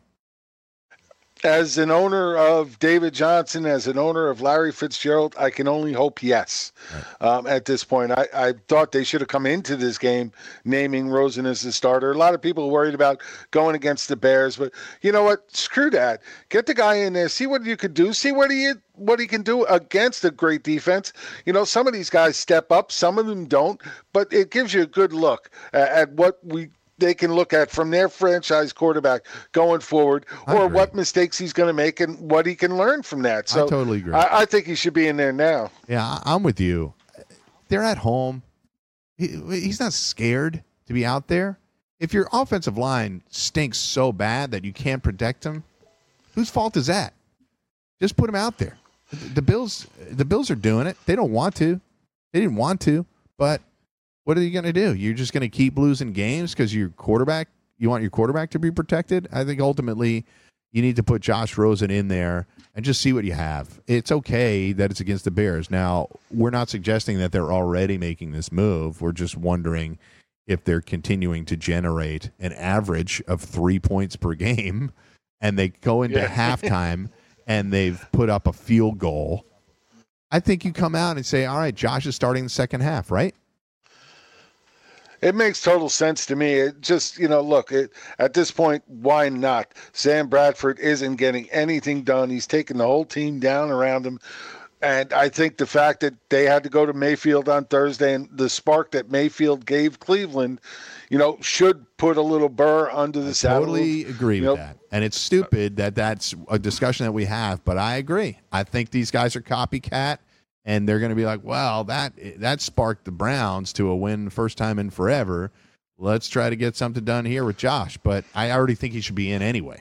F: As an owner of David Johnson, as an owner of Larry Fitzgerald, I can only hope yes. Right. Um, at this point, I, I thought they should have come into this game naming Rosen as the starter. A lot of people are worried about going against the Bears, but you know what? Screw that. Get the guy in there. See what you could do. See what he what he can do against a great defense. You know, some of these guys step up, some of them don't, but it gives you a good look at, at what we. They can look at from their franchise quarterback going forward, or what mistakes he's going to make and what he can learn from that. So
D: I totally agree.
F: I, I think he should be in there now.
D: Yeah, I'm with you. They're at home. He, he's not scared to be out there. If your offensive line stinks so bad that you can't protect him, whose fault is that? Just put him out there. The Bills, the Bills are doing it. They don't want to. They didn't want to, but. What are you going to do? You're just going to keep losing games because your quarterback, you want your quarterback to be protected? I think ultimately you need to put Josh Rosen in there and just see what you have. It's okay that it's against the Bears. Now, we're not suggesting that they're already making this move. We're just wondering if they're continuing to generate an average of three points per game and they go into
F: Yeah.
D: halftime and they've put up a field goal. I think you come out and say, all right, Josh is starting the second half, right?
F: It makes total sense to me. It just, you know, look, it, at this point, why not? Sam Bradford isn't getting anything done. He's taking the whole team down around him. And I think the fact that they had to go to Mayfield on Thursday and the spark that Mayfield gave Cleveland, you know, should put a little burr under the
D: I
F: saddle.
D: totally agree with that. And it's stupid that that's a discussion that we have, but I agree. I think these guys are copycat, and they're going to be like, well, that that sparked the Browns to a win first time in forever. Let's try to get something done here with Josh. But I already think he should be in anyway.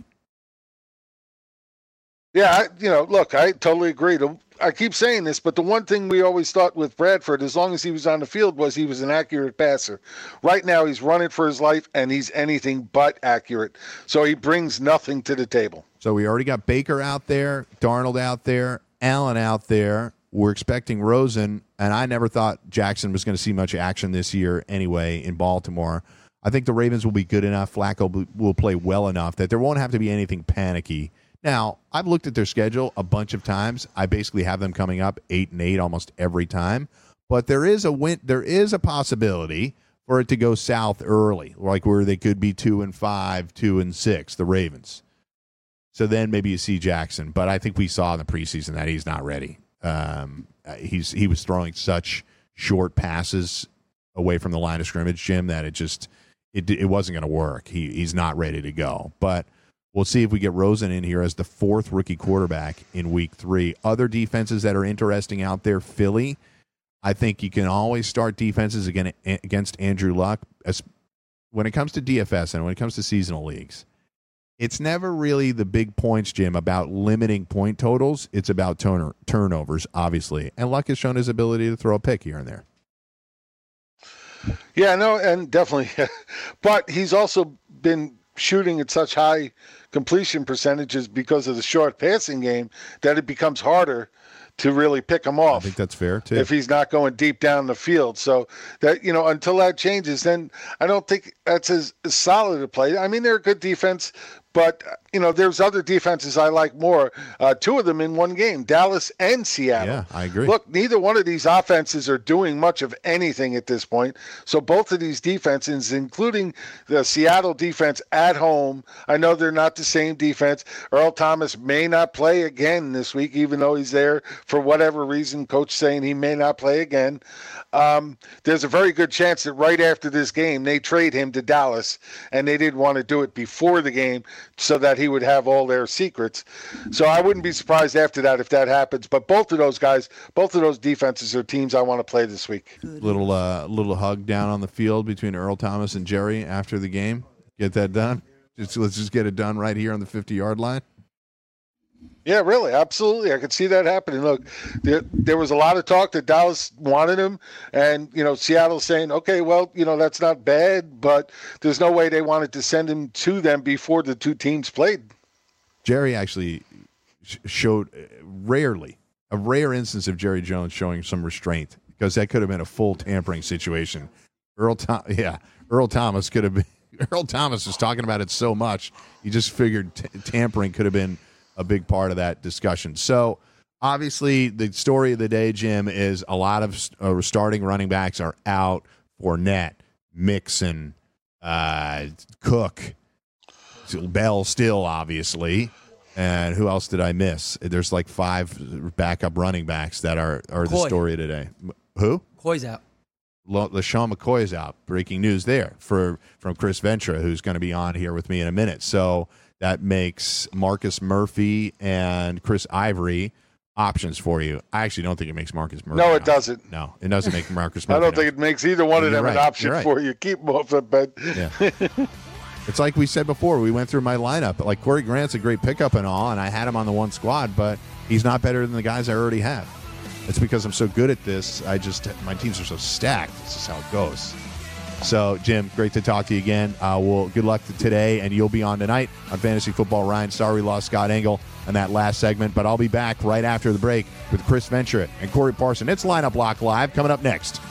F: Yeah, I, you know, look, I totally agree. The, I keep saying this, but the one thing we always thought with Bradford, as long as he was on the field, was he was an accurate passer. Right now, he's running for his life, and he's anything but accurate. So he brings nothing to the table.
D: So we already got Baker out there, Darnold out there, Allen out there. We're expecting Rosen, and I never thought Jackson was going to see much action this year anyway in Baltimore. I think the Ravens will be good enough. Flacco will play well enough that there won't have to be anything panicky. Now, I've looked at their schedule a bunch of times. I basically have them coming up eight and eight almost every time. But there is a win, there is a possibility for it to go south early, like where they could be two and five, two and six, the Ravens. So then maybe you see Jackson. But I think we saw in the preseason that he's not ready. Um, he's he was throwing such short passes away from the line of scrimmage, Jim, that it just it it wasn't going to work. He he's not ready to go. But we'll see if we get Rosen in here as the fourth rookie quarterback in week three. Other defenses that are interesting out there, Philly. I think you can always start defenses again against Andrew Luck. As when it comes to D F S and when it comes to seasonal leagues, it's never really the big points, Jim, about limiting point totals. It's about turn- turnovers, obviously. And Luck has shown his ability to throw a pick here and there.
F: Yeah, no, and definitely. But he's also been shooting at such high completion percentages because of the short passing game that it becomes harder to really pick him off.
D: I think that's fair, too.
F: If he's not going deep down the field. So that, you know, until that changes, then I don't think that's as, as solid a play. I mean, they're a good defense, but, you know, there's other defenses I like more. Uh, two of them in one game, Dallas and Seattle.
D: Yeah, I agree.
F: Look, neither one of these offenses are doing much of anything at this point. So both of these defenses, including the Seattle defense at home, I know they're not the same defense. Earl Thomas may not play again this week, even though he's there for whatever reason. Coach saying he may not play again. Um, there's a very good chance that right after this game, they trade him to Dallas, and they didn't want to do it before the game so that he would have all their secrets. So I wouldn't be surprised after that if that happens. But both of those guys, both of those defenses are teams I want to play this week.
D: Little uh, little hug down on the field between Earl Thomas and Jerry after the game. Get that done. Just, let's just get it done right here on the fifty-yard line.
F: Yeah, really, absolutely. I could see that happening. Look, there, there was a lot of talk that Dallas wanted him, and, you know, Seattle saying, okay, well, you know, that's not bad, but there's no way they wanted to send him to them before the two teams played.
D: Jerry actually sh- showed rarely, a rare instance of Jerry Jones showing some restraint, because that could have been a full tampering situation. Earl, Tom- yeah, Earl Thomas could have been, Earl Thomas was talking about it so much, he just figured t- tampering could have been a big part of that discussion. So, obviously, the story of the day, Jim, is a lot of uh, starting running backs are out. Fournette, Mixon, uh, Cook, Bell still, obviously. And who else did I miss? There's like five backup running backs that are, are the
L: Coy.
D: story of today. Who?
L: Coy's out.
D: LaShawn McCoy is out. Breaking news there for from Chris Ventura, who's going to be on here with me in a minute. So that makes Marcus Murphy and Chris Ivory options for you. I actually don't think it makes Marcus Murphy.
F: No, it doesn't.
D: No, it doesn't make Marcus Murphy.
F: I don't think it makes either one of
D: You're
F: them
D: right.
F: an option
D: You're right.
F: for you. Keep them off the bed.
D: Yeah. It's like we said before. We went through my lineup. Like, Corey Grant's a great pickup and all, and I had him on the one squad, but he's not better than the guys I already have. It's because I'm so good at this. I just my teams are so stacked. This is how it goes. So, Jim, great to talk to you again. Uh, well, good luck to today, and you'll be on tonight on Fantasy Football. Ryan, sorry we lost Scott Engel in that last segment, but I'll be back right after the break with Chris Ventura and Corey Parson. It's Lineup Lock Live coming up next.